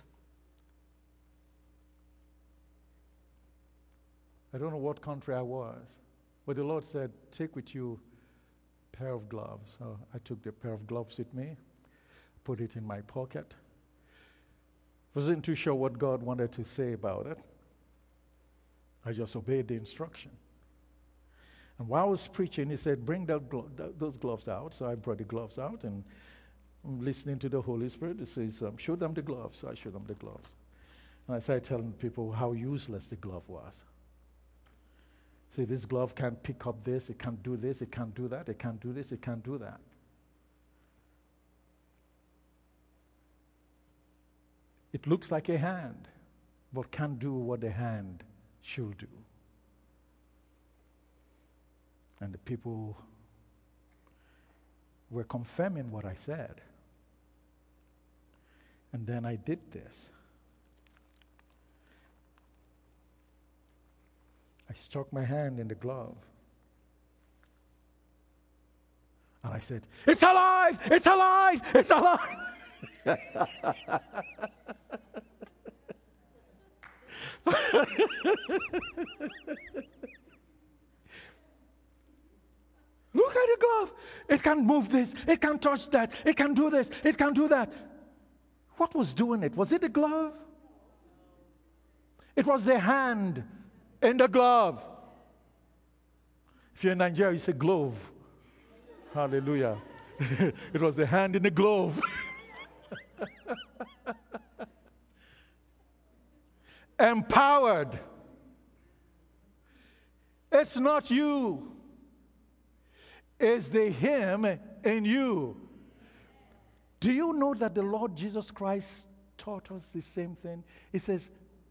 I don't know what country I was, but the Lord said, take with you a pair of gloves. So I took the pair of gloves with me, put it in my pocket. Wasn't too sure what God wanted to say about it. I just obeyed the instruction. And while I was preaching, he said, bring that glo- th- those gloves out. So I brought the gloves out, and I'm listening to the Holy Spirit. He says, um, show them the gloves. So I showed them the gloves. And I started telling people how useless the glove was. See, this glove can't pick up this, it can't do this, it can't do that, it can't do this, it can't do that. It looks like a hand, but can't do what the hand should do. And the people were confirming what I said. And then I did this. I stuck my hand in the glove. And I said, it's alive! It's alive! It's alive! Look at the glove. It can move this. It can touch that. It can do this. It can do that. What was doing it? Was it the glove? It was the hand in the glove. If you're in Nigeria, you say glove. Hallelujah. It was the hand in the glove. Empowered. It's not you. It's the Him in you. Do you know that the Lord Jesus Christ taught us the same thing? He says,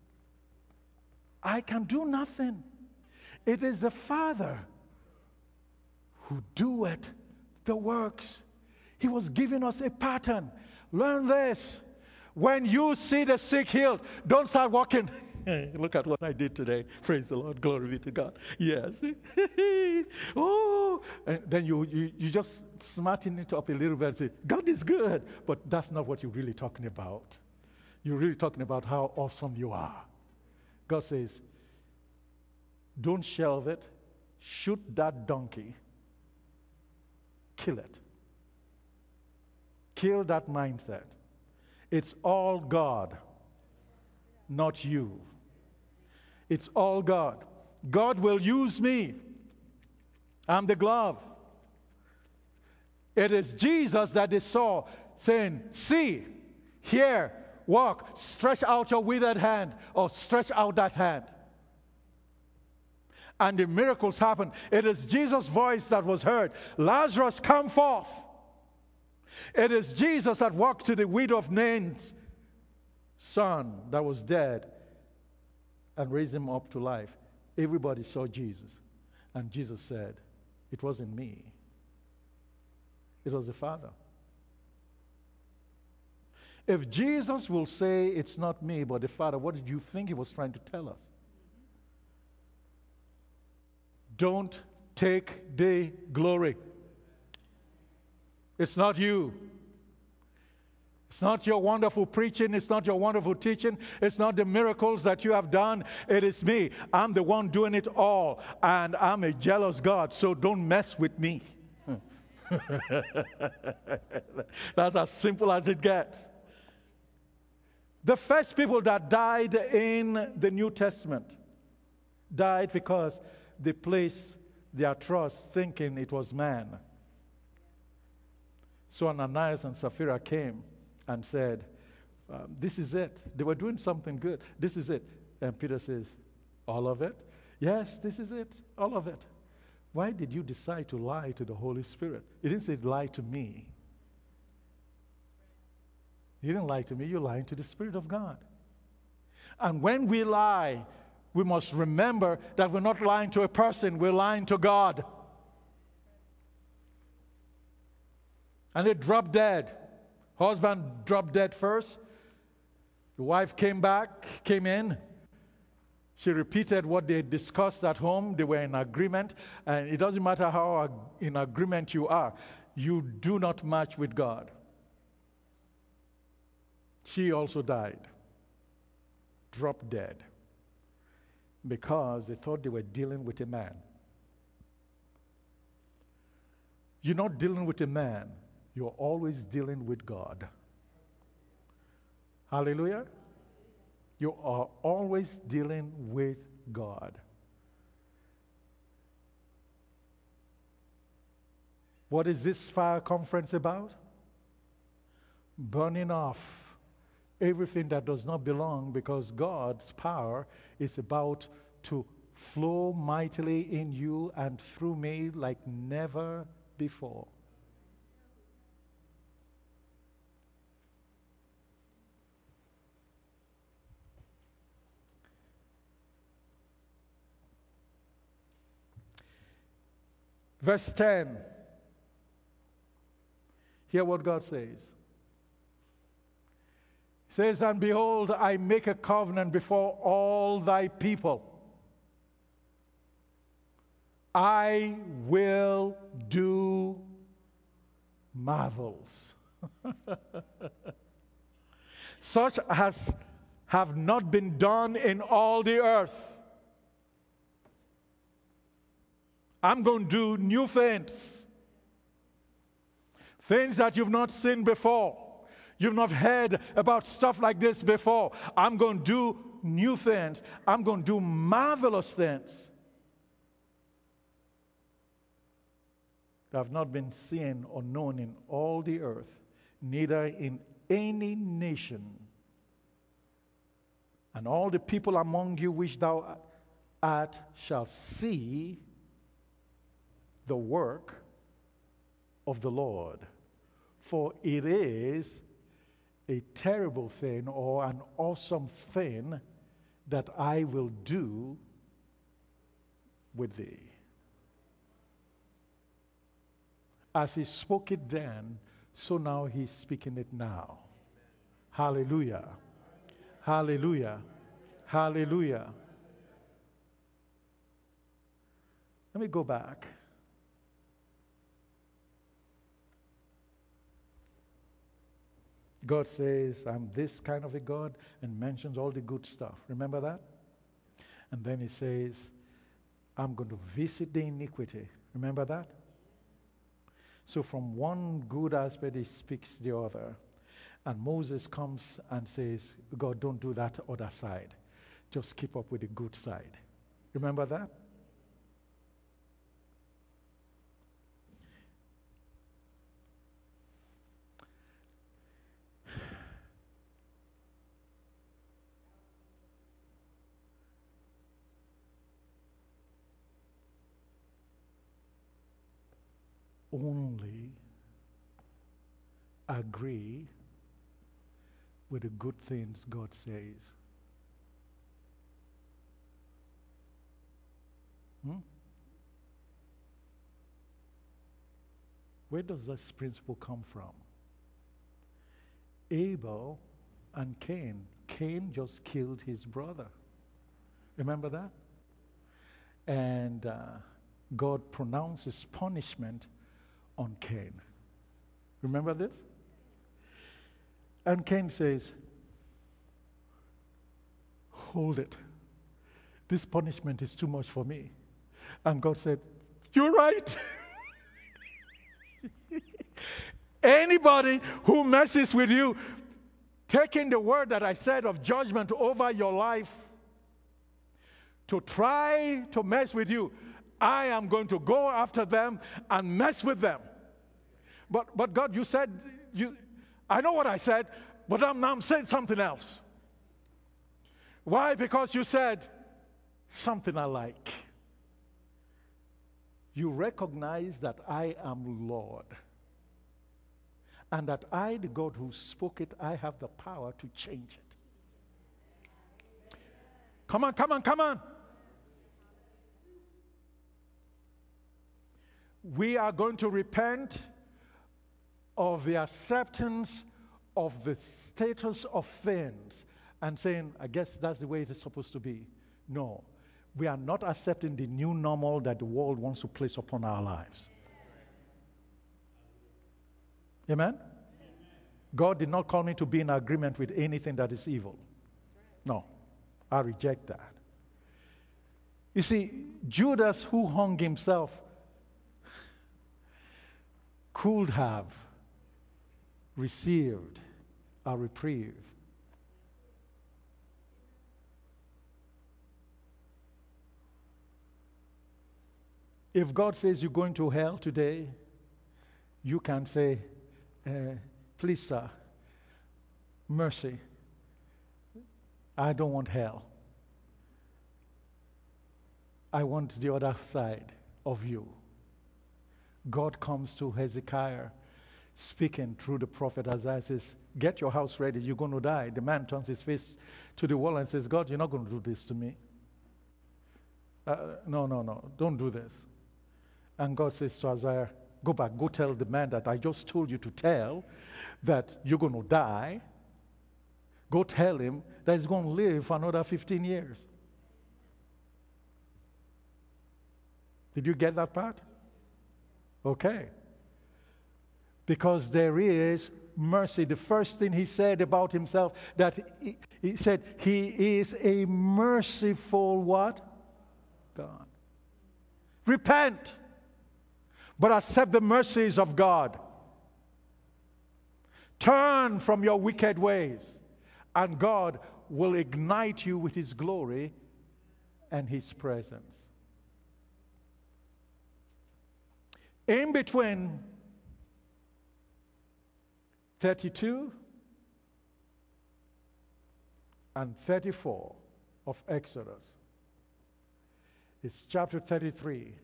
I can do nothing. It is the Father who doeth the works. He was giving us a pattern. Learn this. When you see the sick healed, don't start walking. Look at what I did today. Praise the Lord. Glory be to God. Yes. Oh, and then you, you, you just smarten it up a little bit and say, God is good. But that's not what you're really talking about. You're really talking about how awesome you are. God says, don't shelve it. Shoot that donkey. Kill it. Kill that mindset. It's all God, not you. It's all God. God will use me. I'm the glove. It is Jesus that they saw saying, see, hear, walk, stretch out your withered hand, or stretch out that hand. And the miracles happened. It is Jesus' voice that was heard. Lazarus, come forth. It is Jesus that walked to the widow of Nain's son that was dead and raised him up to life. Everybody saw Jesus. And Jesus said, it wasn't me. It was the Father. If Jesus will say, it's not me, but the Father, what did you think he was trying to tell us? Don't take the glory. It's not you. It's not your wonderful preaching. It's not your wonderful teaching. It's not the miracles that you have done. It is me. I'm the one doing it all. And I'm a jealous God, so don't mess with me. That's as simple as it gets. The first people that died in the New Testament died because they placed their trust thinking it was man. So Ananias and Sapphira came and said, um, this is it. They were doing something good. This is it. And Peter says, all of it? Yes, this is it. All of it. Why did you decide to lie to the Holy Spirit? He didn't say lie to me. You didn't lie to me. You're lying to the Spirit of God. And when we lie, we must remember that we're not lying to a person. We're lying to God. And they dropped dead. Husband dropped dead first. The wife came back, came in. She repeated what they discussed at home. They were in agreement. And it doesn't matter how in agreement you are. You do not match with God. She also died. Dropped dead. Because they thought they were dealing with a man. You're not dealing with a man. You're always dealing with God. Hallelujah. You are always dealing with God. What is this fire conference about? Burning off everything that does not belong, because God's power is about to flow mightily in you and through me like never before. Verse ten. Hear what God says. He says, and behold, I make a covenant before all thy people. I will do marvels. Such as have not been done in all the earth. I'm going to do new things. Things that you've not seen before. You've not heard about stuff like this before. I'm going to do new things. I'm going to do marvelous things that have not been seen or known in all the earth, neither in any nation. And all the people among you which thou art shall see the work of the Lord. For it is a terrible thing or an awesome thing that I will do with thee. As he spoke it then, so now he's speaking it now. Hallelujah. Hallelujah. Hallelujah. Let me go back. God says, I'm this kind of a God, and mentions all the good stuff. Remember that? And then he says, I'm going to visit the iniquity. Remember that? So from one good aspect, he speaks the other. And Moses comes and says, God, don't do that other side. Just keep up with the good side. Remember that? Only agree with the good things God says. Hmm? Where does this principle come from? Abel and Cain. Cain just killed his brother. Remember that? And uh, God pronounces punishment on Cain. Remember this? And Cain says, hold it. This punishment is too much for me. And God said, you're right. Anybody who messes with you, taking the word that I said of judgment over your life to try to mess with you, I am going to go after them and mess with them. But but God, you said, you. I know what I said, but I'm now saying something else. Why? Because you said something I like. You recognize that I am Lord. And that I, the God who spoke it, I have the power to change it. Come on, come on, come on. We are going to repent of the acceptance of the status of things and saying, I guess that's the way it is supposed to be. No, we are not accepting the new normal that the world wants to place upon our lives. Amen? God did not call me to be in agreement with anything that is evil. No, I reject that. You see, Judas, who hung himself, could have received a reprieve. If God says you're going to hell today, you can say, uh, please, sir, mercy. I don't want hell. I want the other side of you. God comes to Hezekiah, speaking through the prophet Isaiah, says, get your house ready, you're going to die. The man turns his face to the wall and says, God, you're not going to do this to me. Uh, no, no, no, don't do this. And God says to Isaiah, go back, go tell the man that I just told you to tell that you're going to die. Go tell him that he's going to live for another fifteen years. Did you get that part? Okay. Because there is mercy. The first thing he said about himself, that he, he said, he is a merciful what? God. Repent, but accept the mercies of God. Turn from your wicked ways, and God will ignite you with His glory and His presence. In between thirty-two and thirty-four of Exodus is chapter thirty-three.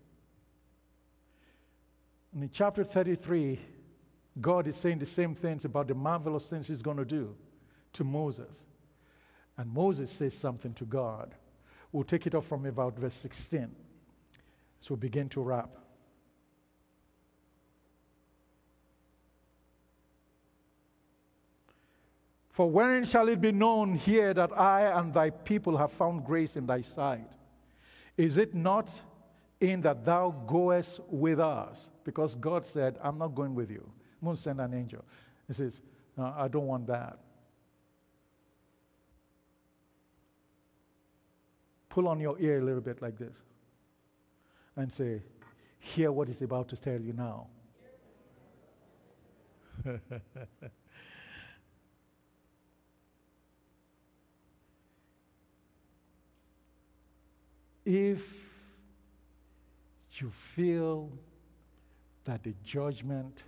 And in chapter thirty-three, God is saying the same things about the marvelous things He's going to do to Moses. And Moses says something to God. We'll take it up from about verse sixteen. So we begin to wrap. For wherein shall it be known here that I and thy people have found grace in thy sight? Is it not in that thou goest with us? Because God said, I'm not going with you. I'm going to send an angel. He says, no, I don't want that. Pull on your ear a little bit like this and say, hear what He's about to tell you now. If you feel that the judgment,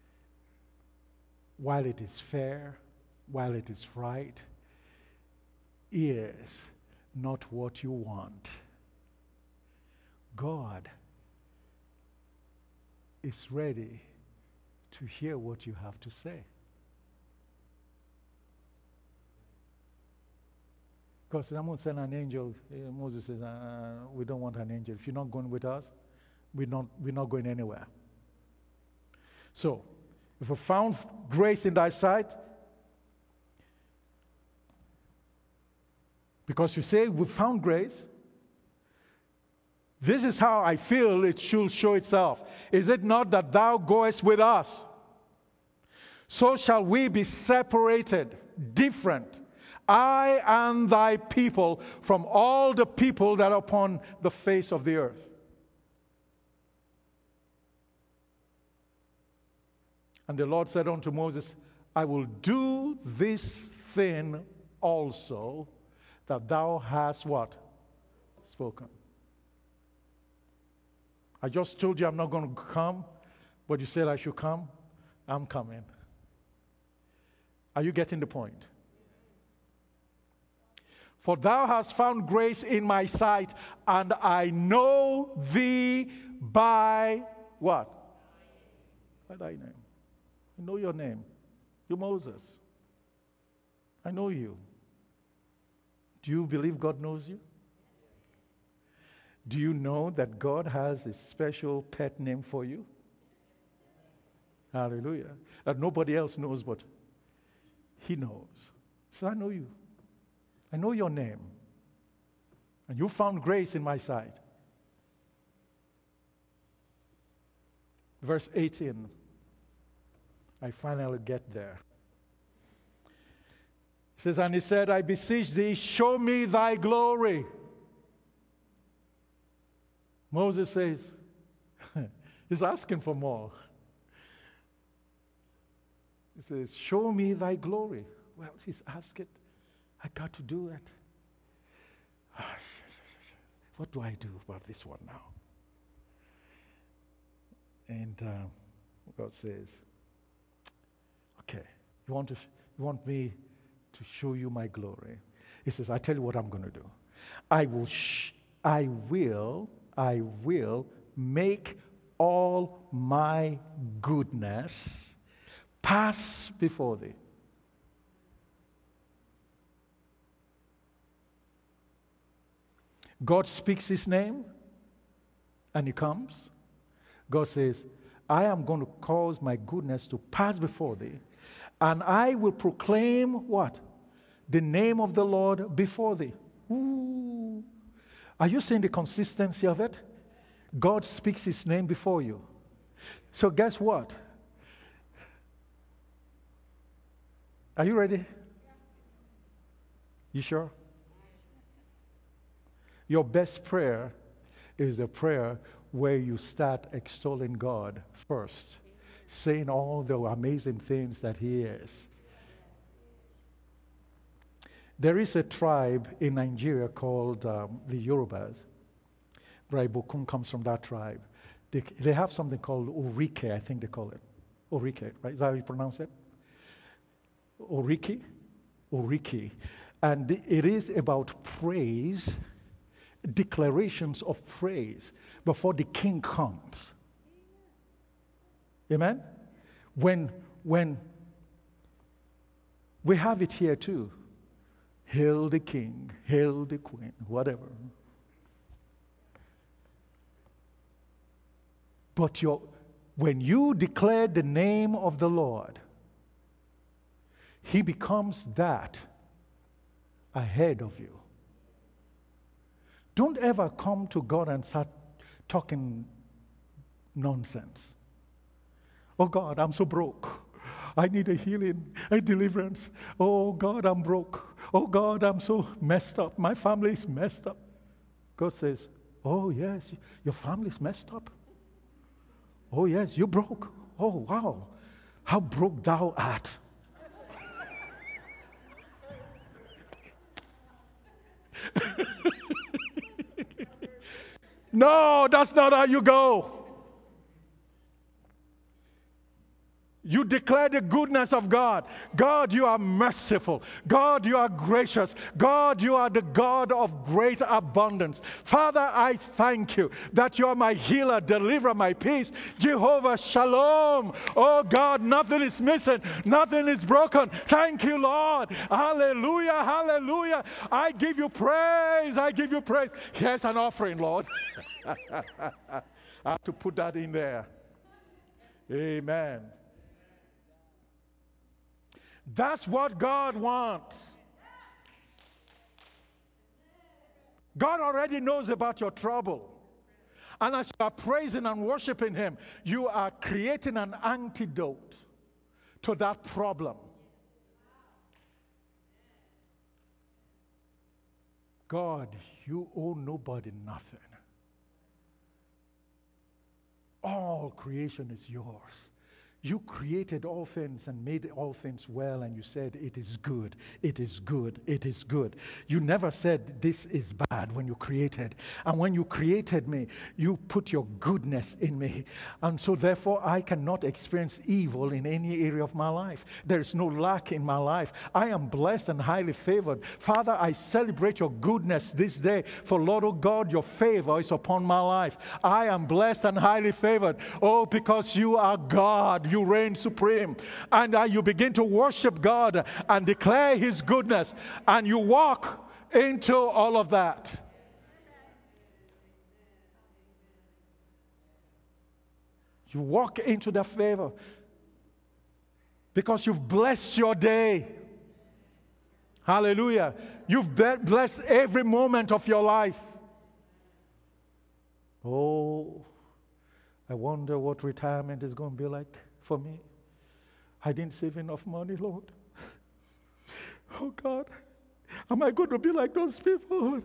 while it is fair, while it is right, is not what you want, God is ready to hear what you have to say. Because I'm going to send an angel. Moses says, uh, we don't want an angel. If you're not going with us, we're not, we're not going anywhere. So, if we found grace in thy sight, because you say we found grace, this is how I feel it should show itself. Is it not that thou goest with us? So shall we be separated, different, I and thy people, from all the people that are upon the face of the earth. And the Lord said unto Moses, I will do this thing also that thou hast what? Spoken. I just told you I'm not going to come, but you said I should come. I'm coming. Are you getting the point? For thou hast found grace in my sight, and I know thee by what? By thy name. I know your name. You're Moses. I know you. Do you believe God knows you? Do you know that God has a special pet name for you? Hallelujah. That nobody else knows, but He knows. So I know you. I know your name. And you found grace in my sight. Verse eighteen. I finally get there. It says, and he said, I beseech thee, show me thy glory. Moses says, he's asking for more. He says, show me thy glory. Well, he's asking, I got to do it. What do I do about this one now? And uh, God says, okay, you want to, you want me to show you my glory? He says, I tell you what I'm going to do. I will, sh- I will, I will make all my goodness pass before thee. God speaks His name, and He comes. God says, I am going to cause my goodness to pass before thee, and I will proclaim what? The name of the Lord before thee. Ooh. Are you seeing the consistency of it? God speaks His name before you. So guess what? Are you ready? You sure? Your best prayer is a prayer where you start extolling God first. saying all the amazing things that he is. There is a tribe in Nigeria called um, the Yorubas. Braibokun comes from that tribe. They, they have something called Orike, I think they call it. Orike, right? Is that how you pronounce it? Oriki? Oriki. And it is about praise, declarations of praise before the king comes. Amen? When, when we have it here too. Hail the king, hail the queen, whatever. But your, when you declare the name of the Lord, he becomes that ahead of you. Don't ever come to God and start talking nonsense. Oh God, I'm so broke. I need a healing, a deliverance. Oh God, I'm broke. Oh God, I'm so messed up. My family is messed up. God says, oh yes, your family is messed up. Oh yes, you're broke. Oh wow, how broke thou art. No, that's not how you go. You declare the goodness of God. God, you are merciful. God, you are gracious. God, you are the God of great abundance. Father, I thank you that you are my healer, deliverer, my peace. Jehovah Shalom. Oh God, nothing is missing. Nothing is broken. Thank you, Lord. Hallelujah, hallelujah. I give you praise. I give you praise. Here's an offering, Lord. I have to put that in there. Amen. That's what God wants. God already knows about your trouble. And as you are praising and worshiping him, you are creating an antidote to that problem. God, you owe nobody nothing. All creation is yours. You created all things and made all things well, and you said, it is good, it is good, it is good. You never said, this is bad when you created. And when you created me, you put your goodness in me. And so therefore, I cannot experience evil in any area of my life. There is no lack in my life. I am blessed and highly favored. Father, I celebrate your goodness this day. For Lord, oh God, your favor is upon my life. I am blessed and highly favored. Oh, because you are God. You reign supreme, and uh, you begin to worship God and declare his goodness, and you walk into all of that. You walk into the favor because you've blessed your day. Hallelujah. You've blessed every moment of your life. Oh, I wonder what retirement is going to be like for me. I didn't save enough money, Lord. Oh God, am I going to be like those people?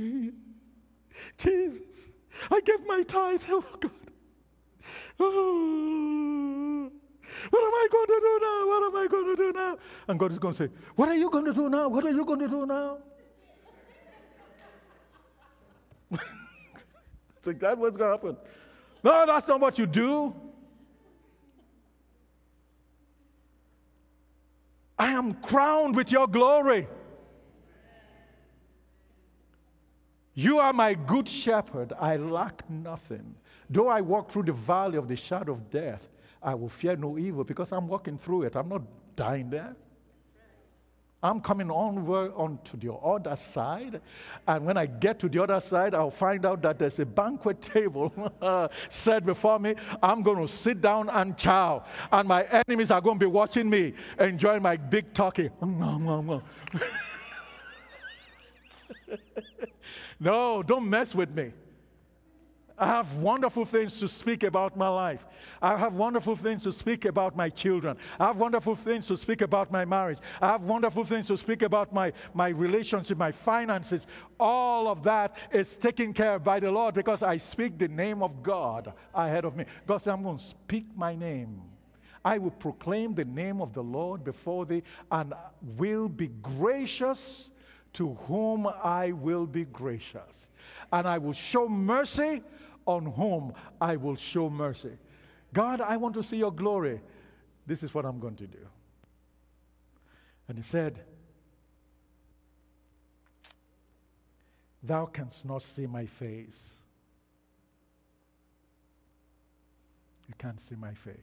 Jesus, I gave my tithe. Oh God. Oh, what am I going to do now? What am I going to do now? And God is going to say, what are you going to do now? What are you going to do now? So that's what's going to happen. No, that's not what you do. I am crowned with your glory. You are my good shepherd. I lack nothing. Though I walk through the valley of the shadow of death, I will fear no evil because I'm walking through it. I'm not dying there. I'm coming onward onto the other side. And when I get to the other side, I'll find out that there's a banquet table set before me. I'm going to sit down and chow. And my enemies are going to be watching me, enjoying my big turkey. No, don't mess with me. I have wonderful things to speak about my life. I have wonderful things to speak about my children. I have wonderful things to speak about my marriage. I have wonderful things to speak about my, my relationship, my finances. All of that is taken care of by the Lord because I speak the name of God ahead of me. God said, I'm going to speak my name I will proclaim the name of the Lord before thee, and will be gracious to whom I will be gracious. And I will show mercy on whom I will show mercy. God, I want to see your glory. This is what I'm going to do. And he said, thou canst not see my face. You can't see my face.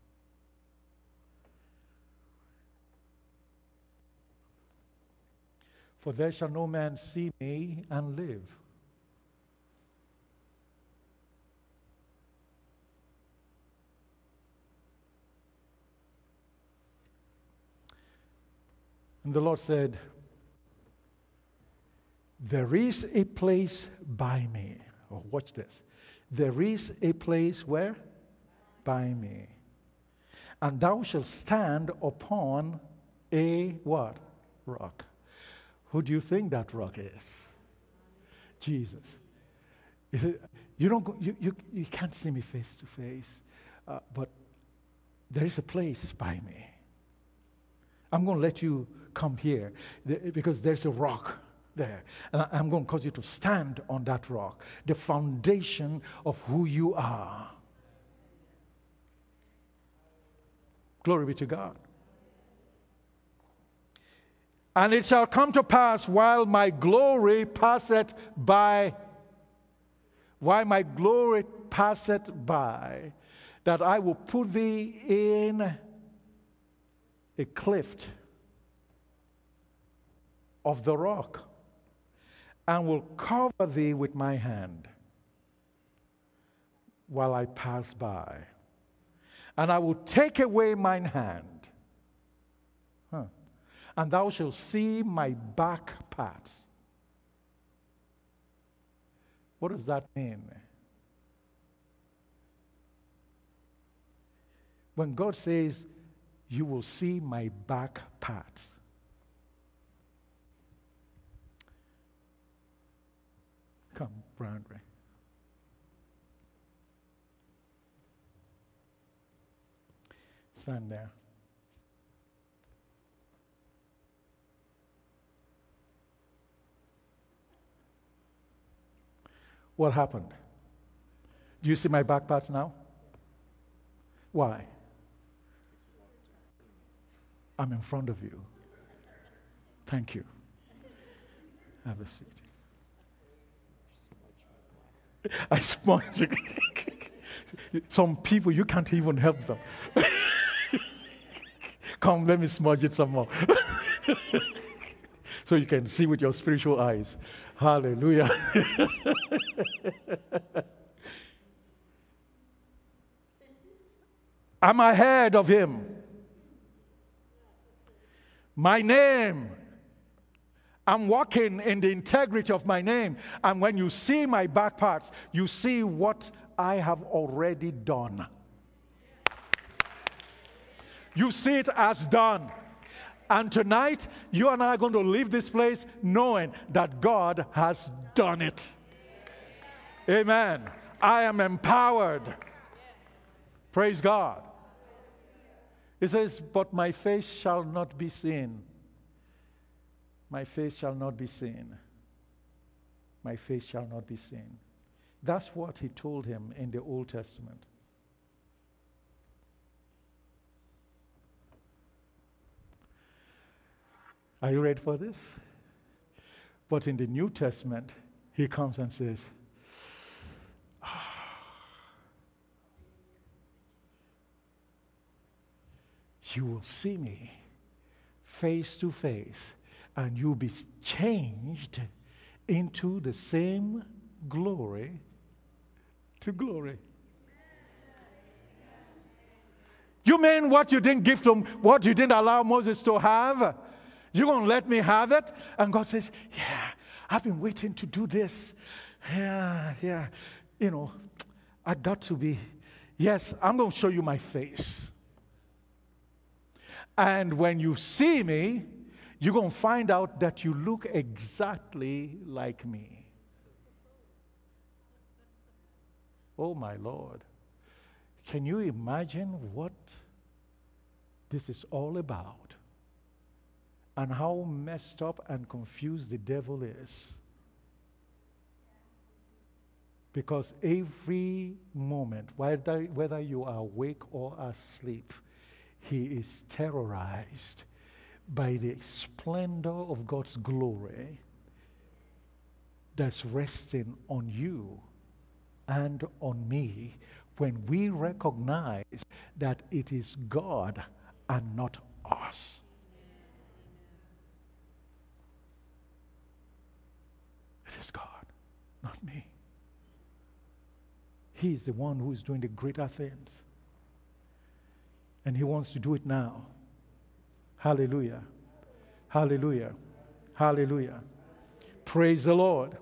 For there shall no man see me and live. And the Lord said, there is a place by me. Oh, watch this. There is a place where? By me. And thou shalt stand upon a what? Rock. Who do you think that rock is? Jesus. He said, you don't go, you, you, you can't see me face to face, uh, but there is a place by me. I'm going to let you come here because there's a rock there. And I'm going to cause you to stand on that rock, the foundation of who you are. Glory be to God. And it shall come to pass while my glory passeth by, while my glory passeth by, that I will put thee in a cleft of the rock, and will cover thee with my hand while I pass by. And I will take away mine hand, huh. and thou shalt see my back parts. What does that mean? When God says, you will see my back parts, come, Brian Ray. Stand there. What happened? Do you see my back parts now? Why? I'm in front of you. Thank you. Have a seat. I smudge. Some people, you can't even help them. Come, let me smudge it some more. So you can see with your spiritual eyes. Hallelujah. I'm ahead of him. My name, I'm walking in the integrity of my name. And when you see my back parts, you see what I have already done. You see it as done. And tonight, you and I are going to leave this place knowing that God has done it. Amen. I am empowered. Praise God. He says, but my face shall not be seen. My face shall not be seen. My face shall not be seen. That's what he told him in the Old Testament. Are you ready for this? But in the New Testament, he comes and says, ah, you will see me face to face, and you'll be changed into the same glory to glory. You mean what you didn't give them, what you didn't allow Moses to have? You're going to let me have it? And God says, yeah, I've been waiting to do this. Yeah, yeah. You know, I got to be, yes, I'm going to show you my face. And when you see me, you're going to find out that you look exactly like me. Oh, my Lord. Can you imagine what this is all about and how messed up and confused the devil is. Because every moment, whether, whether you are awake or asleep, he is terrorized by the splendor of God's glory that's resting on you and on me when we recognize that it is God and not us. It is God, not me. He is the one who is doing the greater things. And he wants to do it now. Hallelujah. Hallelujah. Hallelujah. Praise the Lord.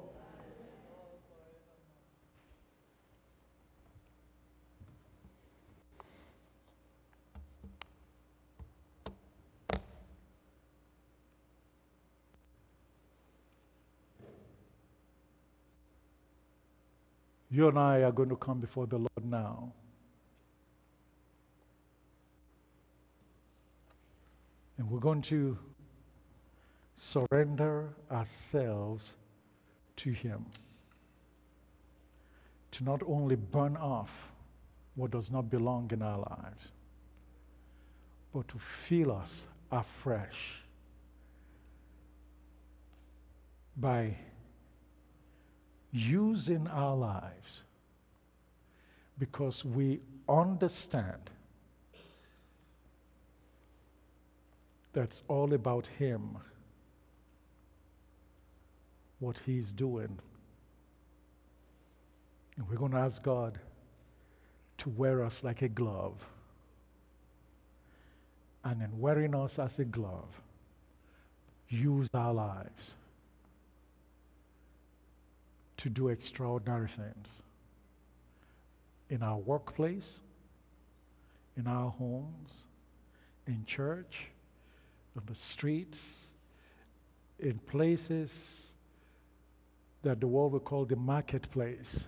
You and I are going to come before the Lord now. And we're going to surrender ourselves to him. To not only burn off what does not belong in our lives, but to fill us afresh by using our lives, because we understand that's all about him, what he's doing. And we're going to ask God to wear us like a glove. And in wearing us as a glove, use our lives to do extraordinary things in our workplace, in our homes, in church, on the streets, in places that the world would call the marketplace,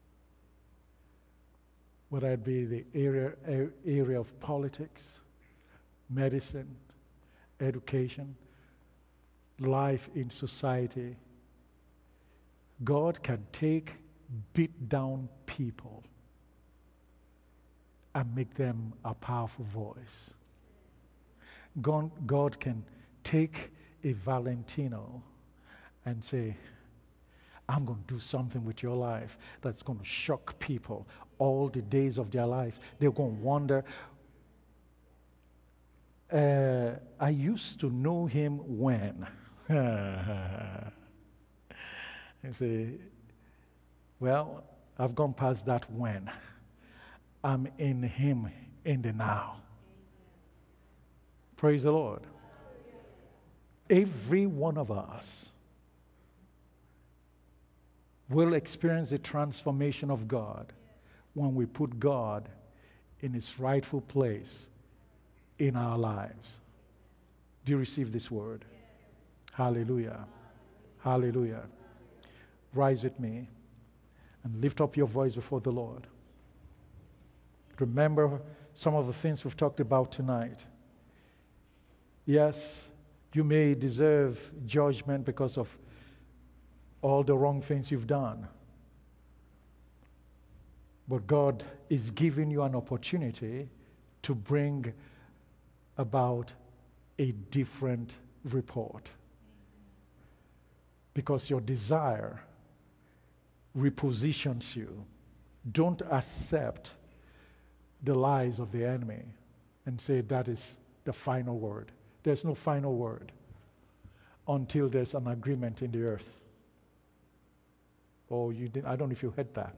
whether it be the area, area of politics, medicine, education, life in society. God can take beat down people and make them a powerful voice. God, God can take a Valentino and say, I'm going to do something with your life that's going to shock people all the days of their life. They're going to wonder, uh, I used to know him when. You say, well, I've gone past that when. I'm in him in the now. Praise the Lord. Every one of us will experience the transformation of God when we put God in his rightful place in our lives. Do you receive this word? Hallelujah. Hallelujah. Rise with me and lift up your voice before the Lord. Remember some of the things we've talked about tonight. Yes, you may deserve judgment because of all the wrong things you've done. But God is giving you an opportunity to bring about a different report. Because your desire repositions you. Don't accept the lies of the enemy and say that is the final word. There's no final word until there's an agreement in the earth. Oh, you didn't, I don't know if you heard that.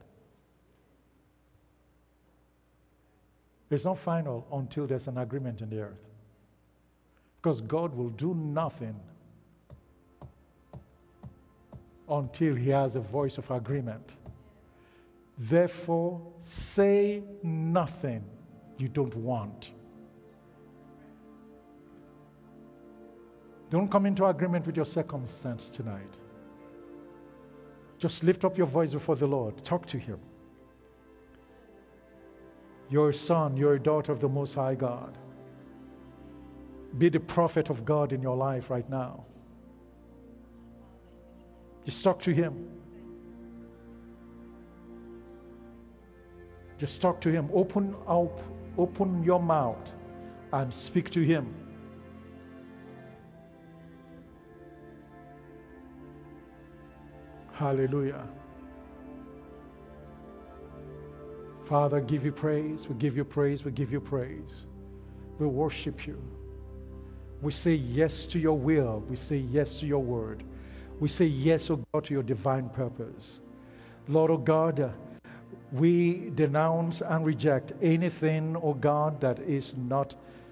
It's not final until there's an agreement in the earth. Because God will do nothing until he has a voice of agreement. Therefore, say nothing you don't want. Don't come into agreement with your circumstance tonight. Just lift up your voice before the Lord. Talk to him. You're a son, you're a daughter of the Most High God. be the prophet of God in your life right now. Just talk to him. Just talk to him. Open up, open your mouth and speak to him. Hallelujah. Father, give you praise. We give you praise. We give you praise. We worship you. We say yes to your will. We say yes to your word. We say yes, oh God, to your divine purpose. Lord, oh God, we denounce and reject anything, oh God, that is not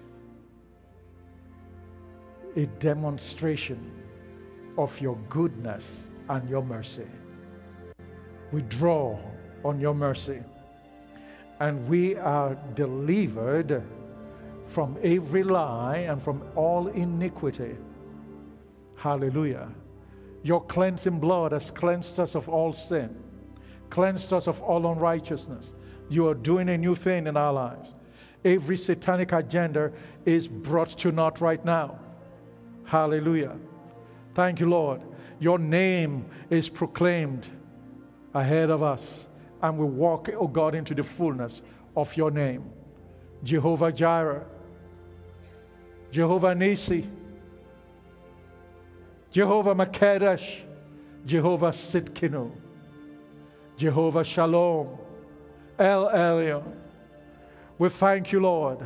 a demonstration of your goodness and your mercy. We draw on your mercy, and we are delivered from every lie and from all iniquity. Hallelujah. Your cleansing blood has cleansed us of all sin, cleansed us of all unrighteousness. You are doing a new thing in our lives. Every satanic agenda is brought to naught right now. Hallelujah. Thank you, Lord. Your name is proclaimed ahead of us, and we walk, oh God, into the fullness of your name. Jehovah Jireh, Jehovah Nisi, Jehovah Makedesh, Jehovah Sitkinu, Jehovah Shalom, El Elyon. We thank you, Lord.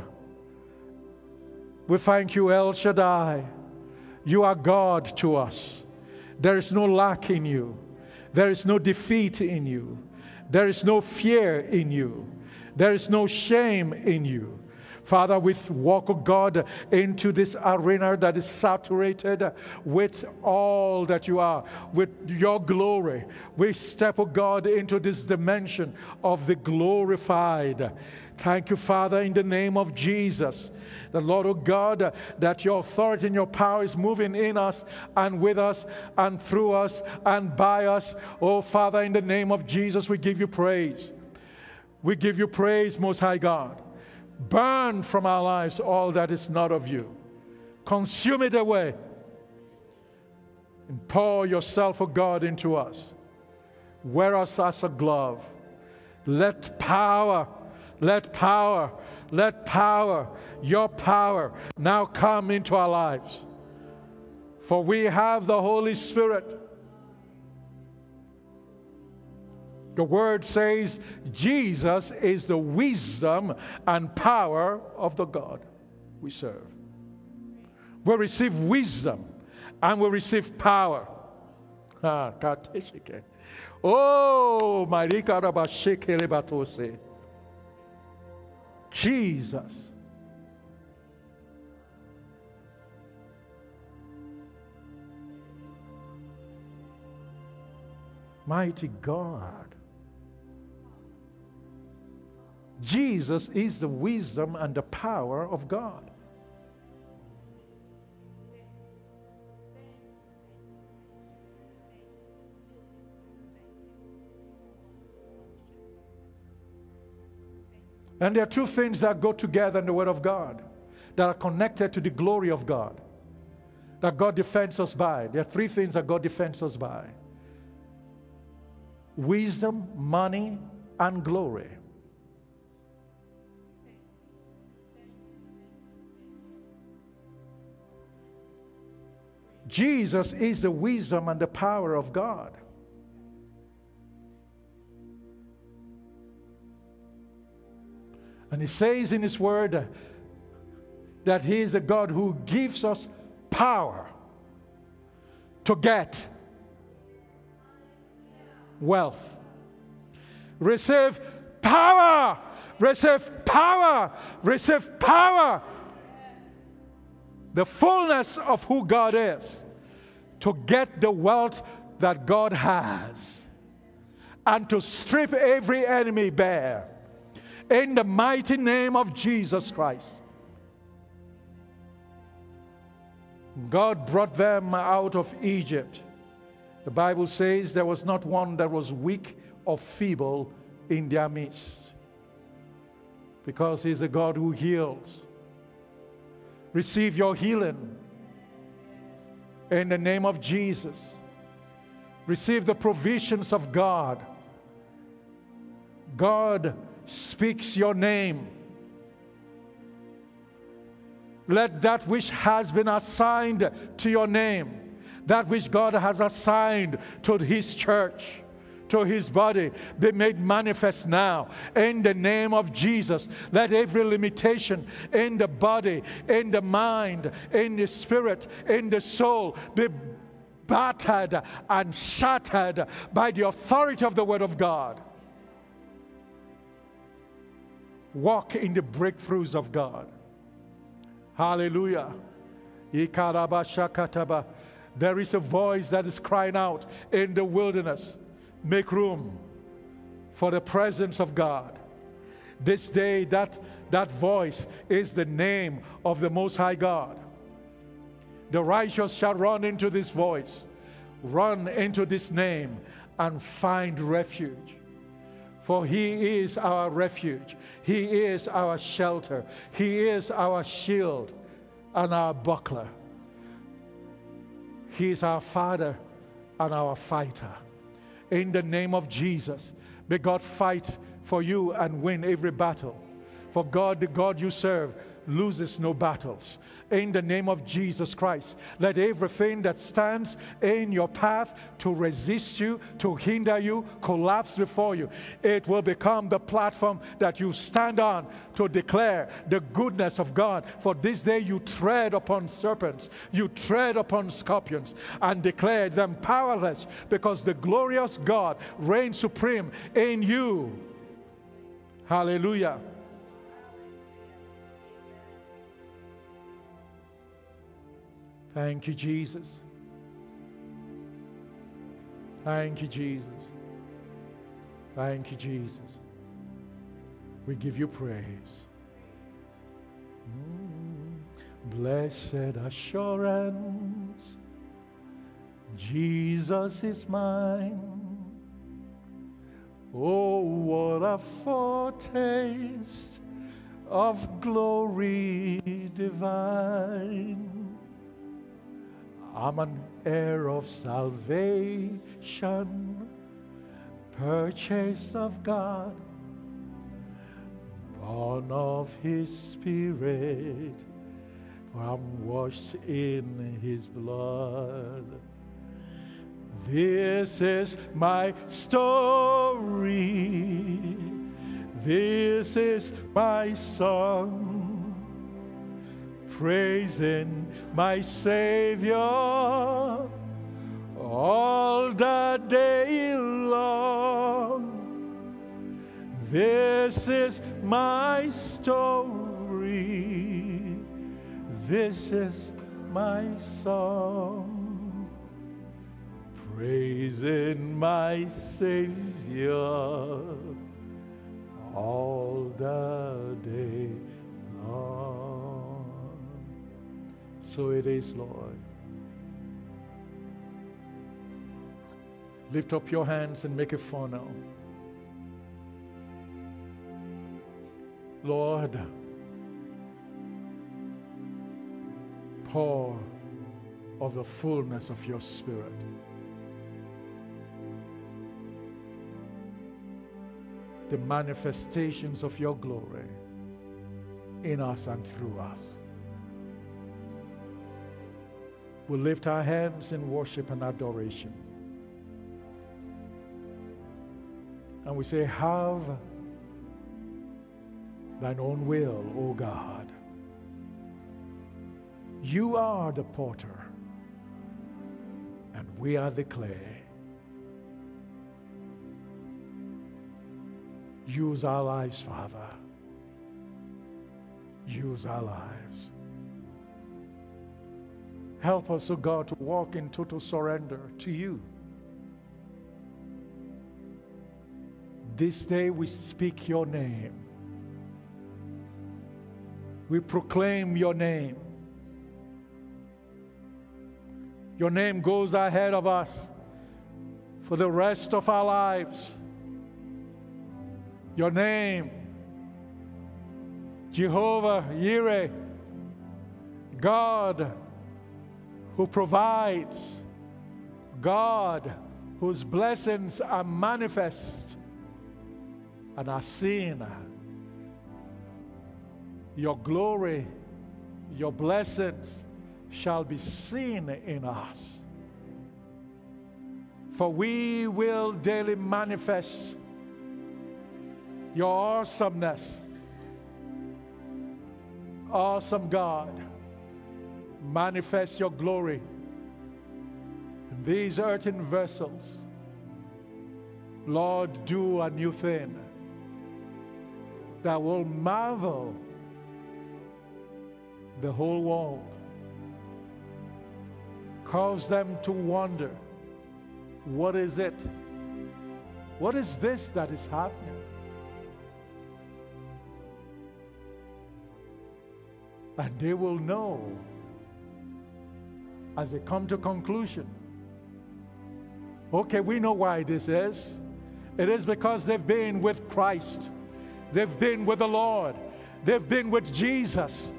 We thank you, El Shaddai. You are God to us. There is no lack in you. There is no defeat in you. There is no fear in you. There is no shame in you. Father, we walk, oh God, into this arena that is saturated with all that you are, with your glory. We step, oh God, into this dimension of the glorified. Thank you, Father, in the name of Jesus. The Lord, oh God, that your authority and your power is moving in us and with us and through us and by us. Oh, Father, in the name of Jesus, we give you praise. We give you praise, Most High God. Burn from our lives all that is not of you. Consume it away. And pour yourself, O God, into us. Wear us as a glove. Let power, let power, let power, your power now come into our lives. For we have the Holy Spirit. The word says Jesus is the wisdom and power of the God we serve. We receive wisdom and we receive power. Oh, Jesus. Mighty God. Jesus is the wisdom and the power of God. And there are two things that go together in the Word of God that are connected to the glory of God, that God defends us by. There are three things that God defends us by: wisdom, money, and glory. Jesus is the wisdom and the power of God. And he says in his word that he is the God who gives us power to get wealth. Receive power! Receive power! Receive power! The fullness of who God is, to get the wealth that God has, and to strip every enemy bare in the mighty name of Jesus Christ. God brought them out of Egypt. The Bible says there was not one that was weak or feeble in their midst, because he's the God who heals. Receive your healing in the name of Jesus. Receive the provisions of God. God speaks your name. Let that which has been assigned to your name, that which God has assigned to His church, to His body, be made manifest now in the name of Jesus. Let every limitation in the body, in the mind, in the spirit, in the soul be battered and shattered by the authority of the Word of God. Walk in the breakthroughs of God. Hallelujah. There is a voice that is crying out in the wilderness. Make room for the presence of God. This day, that, that voice is the name of the Most High God. The righteous shall run into this voice, run into this name, and find refuge. For He is our refuge. He is our shelter. He is our shield and our buckler. He is our Father and our fighter. In the name of Jesus, may God fight for you and win every battle. For God, the God you serve, loses no battles. In the name of Jesus Christ, let everything that stands in your path to resist you, to hinder you, collapse before you. It will become the platform that you stand on to declare the goodness of God. For this day you tread upon serpents, you tread upon scorpions, and declare them powerless, because the glorious God reigns supreme in you. Hallelujah. Thank you, Jesus. Thank you, Jesus. Thank you, Jesus. We give you praise. Mm. Blessed assurance, Jesus is mine. Oh, what a foretaste of glory divine. I'm an heir of salvation, purchased of God, born of His Spirit, for I'm washed in His blood. This is my story, this is my song, praising my Savior all the day long. This is my story, this is my song, praising my Savior all the day long. So it is, Lord. Lift up your hands and make a funnel. Lord, pour of the fullness of your Spirit. The manifestations of your glory in us and through us. We lift our hands in worship and adoration. And we say, have thine own will, O God. You are the potter, and we are the clay. Use our lives, Father. Use our lives. Help us, O God, to walk in total surrender to you. This day we speak your name. We proclaim your name. Your name goes ahead of us for the rest of our lives. Your name, Jehovah Jireh, God who provides, God whose blessings are manifest and are seen. Your glory, your blessings shall be seen in us. For we will daily manifest your awesomeness. Awesome God, manifest your glory in these earthen vessels. Lord, do a new thing that will marvel the whole world. Cause them to wonder, what is it? What is this that is happening? And they will know as they come to conclusion, okay, we know why this is. It is because they've been with Christ. They've been with the Lord. They've been with Jesus.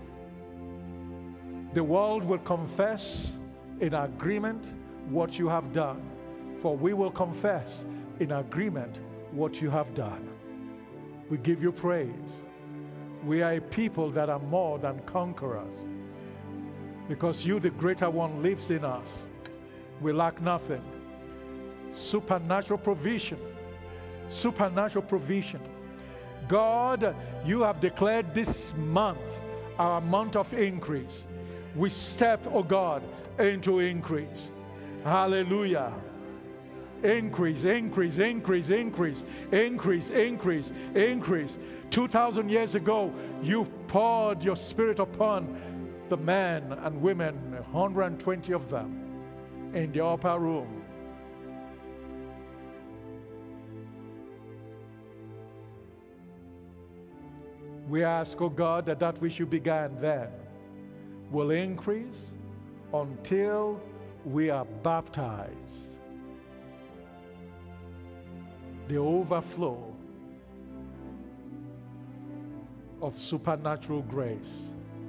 The world will confess in agreement what you have done. For we will confess in agreement what you have done. We give you praise. We are a people that are more than conquerors. Because you, the greater one, lives in us. We lack nothing. Supernatural provision. Supernatural provision. God, you have declared this month our month of increase. We step, oh God, into increase. Hallelujah. Increase, increase, increase, increase, increase, increase, increase. two thousand years ago, you poured your spirit upon the men and women, one hundred twenty of them, in the upper room. We ask, oh God, that that which you began then will increase until we are baptized. The overflow of supernatural grace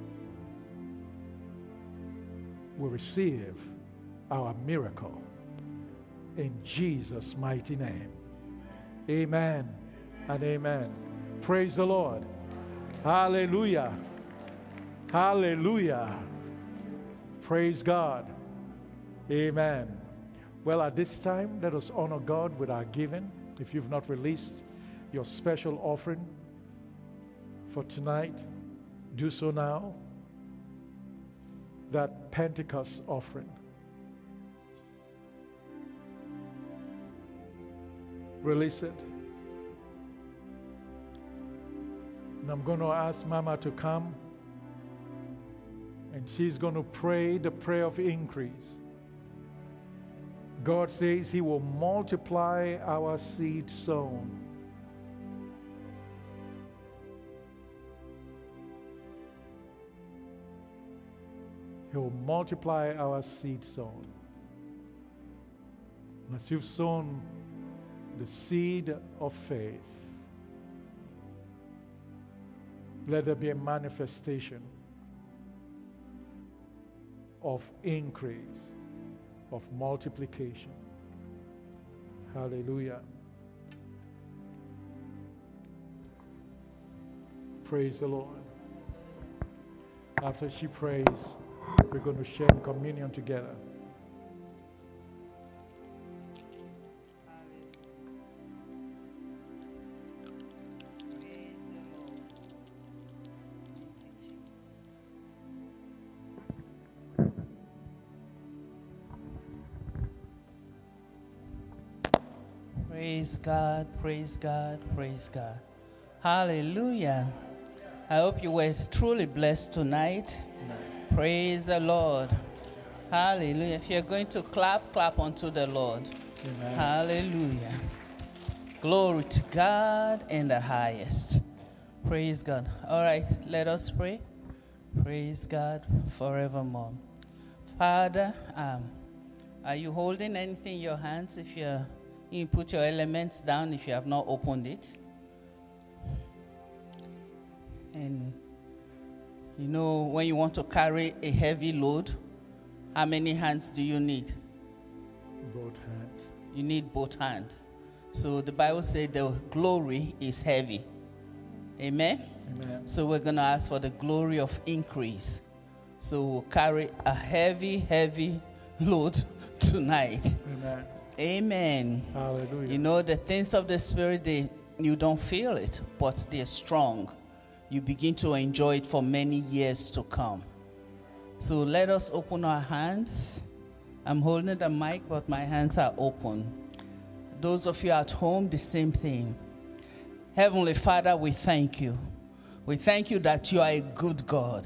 will receive our miracle in Jesus' mighty name. Amen and amen. Praise the Lord. Hallelujah. Hallelujah. Praise God. Amen. Well, at this time, let us honor God with our giving. If you've not released your special offering for tonight, do so now. That Pentecost offering. Release it. And I'm going to ask Mama to come. And she's going to pray the prayer of increase. God says He will multiply our seed sown. He will multiply our seed sown. And as you've sown the seed of faith, let there be a manifestation of increase, of multiplication. Hallelujah. Praise the Lord. After she prays, we're going to share communion together. Praise God, praise God, praise God. Hallelujah. I hope you were truly blessed tonight. Amen. Praise the Lord. Hallelujah. If you're going to clap, clap unto the Lord. Amen. Hallelujah. Glory to God in the highest. Praise God. All right, let us pray. Praise God forevermore. Father, um, are you holding anything in your hands? If you're You put your elements down if you have not opened it. And You know, when you want to carry a heavy load, how many hands do you need? Both hands. You need both hands. So the Bible said the glory is heavy. Amen? Amen. So we're going to ask for the glory of increase. So we'll carry a heavy, heavy load tonight. Amen. Amen. Hallelujah. You know, the things of the Spirit, they, you don't feel it, but they're strong. You begin to enjoy it for many years to come. So let us open our hands. I'm holding the mic, but my hands are open. Those of you at home, the same thing. Heavenly Father, we thank you. We thank you that you are a good God.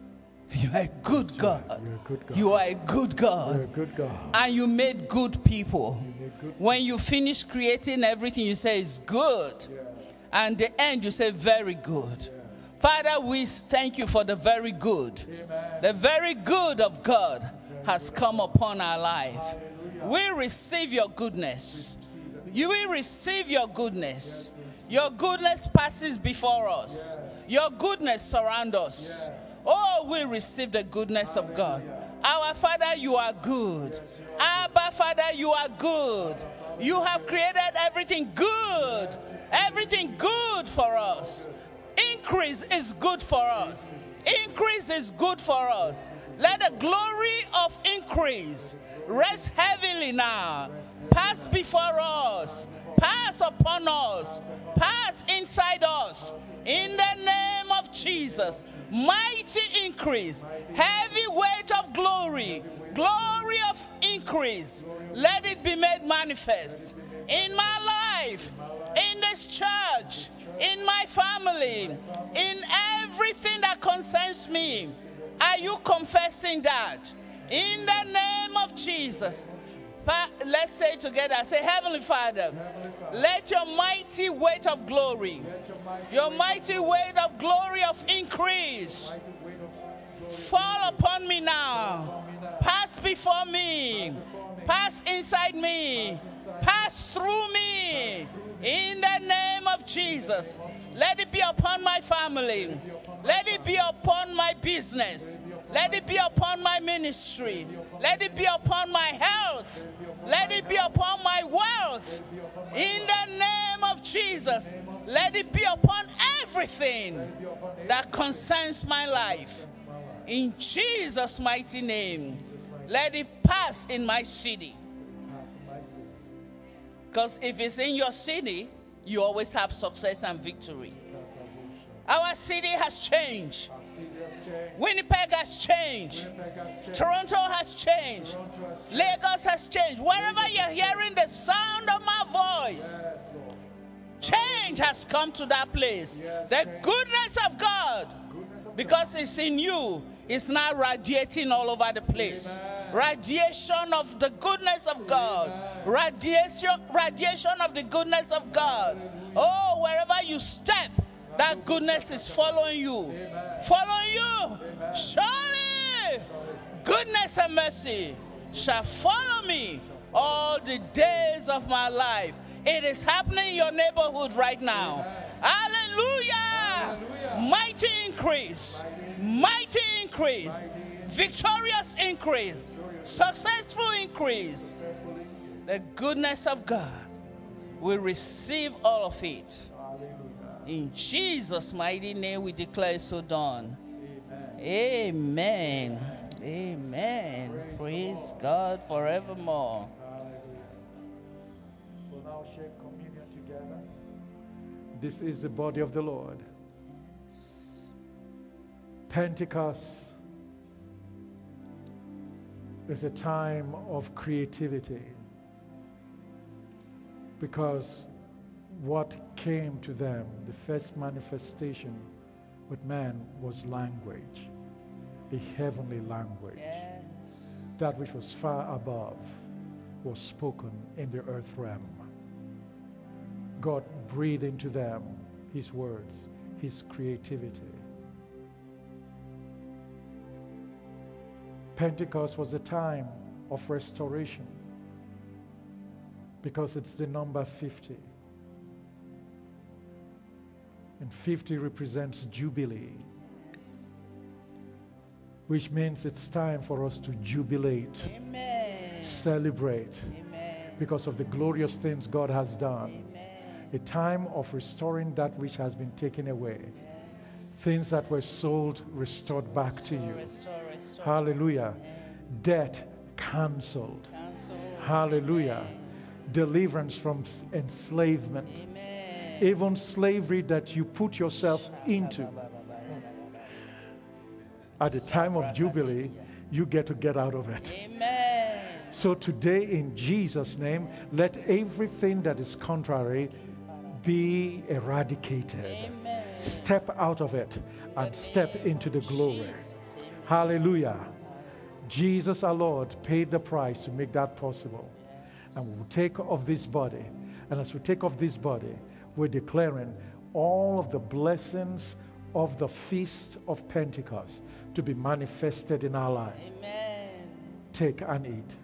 You are a good That's God. right. You're a good God. You are a good God. You're a good God. And you made good people. You made good When you finish creating everything, you say it's good. Yeah. And the end, you say very good. Father, we thank you for the very good. Amen. The very good of God has come upon our life. We receive your goodness. You will receive your goodness. Your goodness passes before us. Your goodness surrounds us. Oh, we receive the goodness of God. Our Father, you are good. Abba, Father, you are good. You have created everything good. Everything good for us. Increase is good for us. Increase is good for us. Let the glory of increase rest heavily now. Pass before us. Pass upon us. Pass inside us. In the name of Jesus. Mighty increase. Heavy weight of glory. Glory of increase. Let it be made manifest in my life, in this church, in my family, in everything that concerns me. Are you confessing that? In the name of Jesus. Let's say it together. Say, Heavenly Father, let your mighty weight of glory, your mighty weight of glory of increase, fall upon me now. Pass before me. Pass inside me. Pass through me. In the name of Jesus. Let it be upon my family. Let it be upon my business. Let it be upon my ministry. Let it be upon my health. Let it be upon my wealth. In the name of Jesus. Let it be upon everything that concerns my life. In Jesus' mighty name. Let it pass in my city. Because if it's in your city, you always have success and victory. Our city has changed. Winnipeg has changed. Toronto has changed. Lagos has changed. Wherever you're hearing the sound of my voice, change has come to that place. The goodness of God, because it's in you, is now radiating all over the place. Radiation of the goodness of God. Radiation, radiation of the goodness of God. Oh, wherever you step, that goodness is following you. Following you. Surely, goodness and mercy shall follow me all the days of my life. It is happening in your neighborhood right now. Hallelujah. Hallelujah. Mighty increase. Mighty increase. Victorious increase. Successful increase. The goodness of God. We receive all of it. In Jesus' mighty name we declare so done. Amen. Amen. Amen. Praise, Praise God forevermore. We'll now share communion together. This is the body of the Lord. Pentecost is a time of creativity, because what came to them, the first manifestation with man, was language, a heavenly language. Yes. That which was far above was spoken in the earth realm. God breathed into them his words, his creativity. Pentecost was a time of restoration, because it's the number fifty. And fifty represents jubilee. which means it's time for us to jubilate, Amen. celebrate, Amen. because of the glorious things God has done. Amen. A time of restoring that which has been taken away. Yes. Things that were sold, restored back to you. Restore, restore. Hallelujah. Amen. Debt canceled. Cancel. Hallelujah. Amen. Deliverance from s- enslavement. Amen. Even slavery that you put yourself into. At the time of Jubilee, you get to get out of it. Amen. So today, in Jesus' name, let everything that is contrary be eradicated. Amen. Step out of it and step into the glory. Jesus. Amen. Hallelujah. Jesus our Lord paid the price to make that possible. And we'll take of this body. And as we take of this body, we're declaring all of the blessings of the Feast of Pentecost to be manifested in our lives. Amen. Take and eat.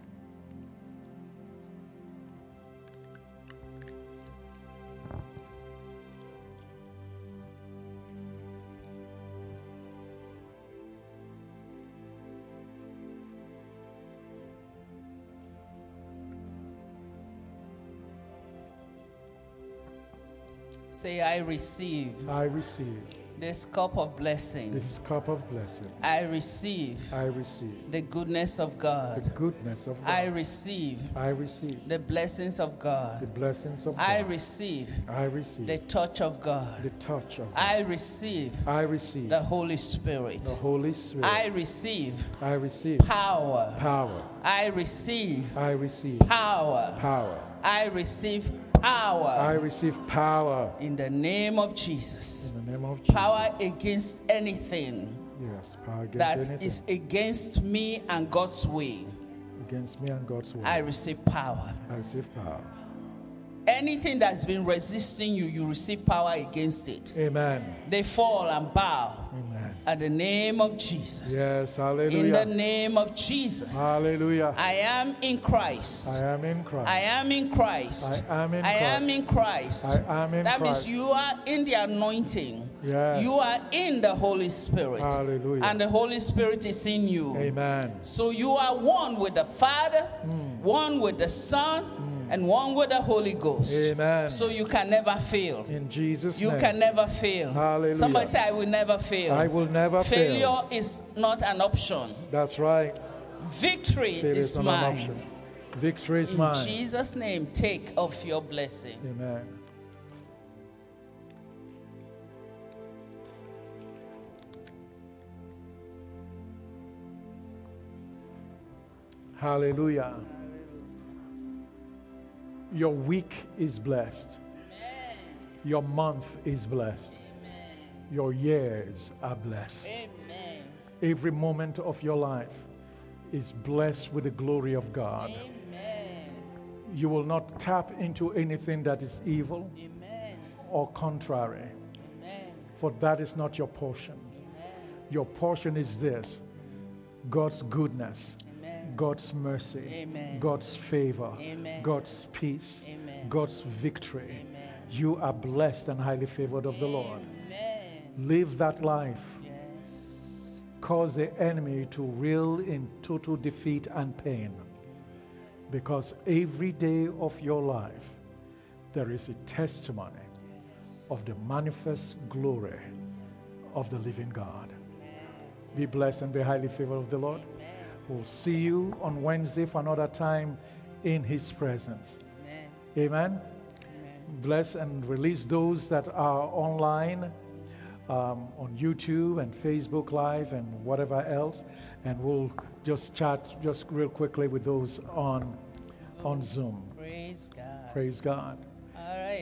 Say, I receive I receive this cup of blessing. this cup of blessing. I receive I receive the goodness of the God. goodness of I God. receive I receive the blessings of the God. blessings of I God. receive I receive the touch of the God. touch of God. I receive I receive the Holy Spirit. the Holy Spirit. I receive I receive power. power. I receive I receive power. power. I receive I power receive power in the name of Jesus. in the name of Jesus. Power against anything Yes, power against that anything is against me and God's way. against me and God's word. I receive power. I receive power. Anything that's been resisting you, you receive power against it. Amen. They fall and bow Amen. at the name of Jesus. Yes, In hallelujah. the name of Jesus. Hallelujah. I am in Christ. I am in Christ. I am in Christ. I am in I Christ. am in Christ. I am in that Christ. means you are in the anointing. Yes. You are in the Holy Spirit. Hallelujah. And the Holy Spirit is in you. Amen. So you are one with the Father, one with the Son, and one with the Holy Ghost. Amen. So you can never fail. In Jesus' You name. can never fail. Hallelujah. Somebody say, I will never fail. I will never Failure fail. is not an option. That's right. Victory It is is not an mine. option. Victory is In mine. Jesus' name, take of your blessing. Amen. Hallelujah. Your week is blessed. Amen. Your month is blessed. Amen. Your years are blessed. Amen. Every moment of your life is blessed with the glory of God. Amen. You will not tap into anything that is evil Amen. or contrary, Amen. for that is not your portion. Amen. Your portion is this: God's goodness, Amen. God's mercy, Amen. God's favor, Amen. God's peace, Amen. God's victory. Amen. You are blessed and highly favored of the Lord. Amen. Live that life. Yes. Cause the enemy to reel in total defeat and pain. Because every day of your life, there is a testimony Yes. of the manifest glory of the living God. Amen. Be blessed and be highly favored of the Lord. Amen. We'll see you on Wednesday for another time in His presence. Amen. Amen. Amen. Bless and release those that are online um, on YouTube and Facebook Live and whatever else. And we'll just chat just real quickly with those on, Zoom. on Zoom. Praise God. Praise God.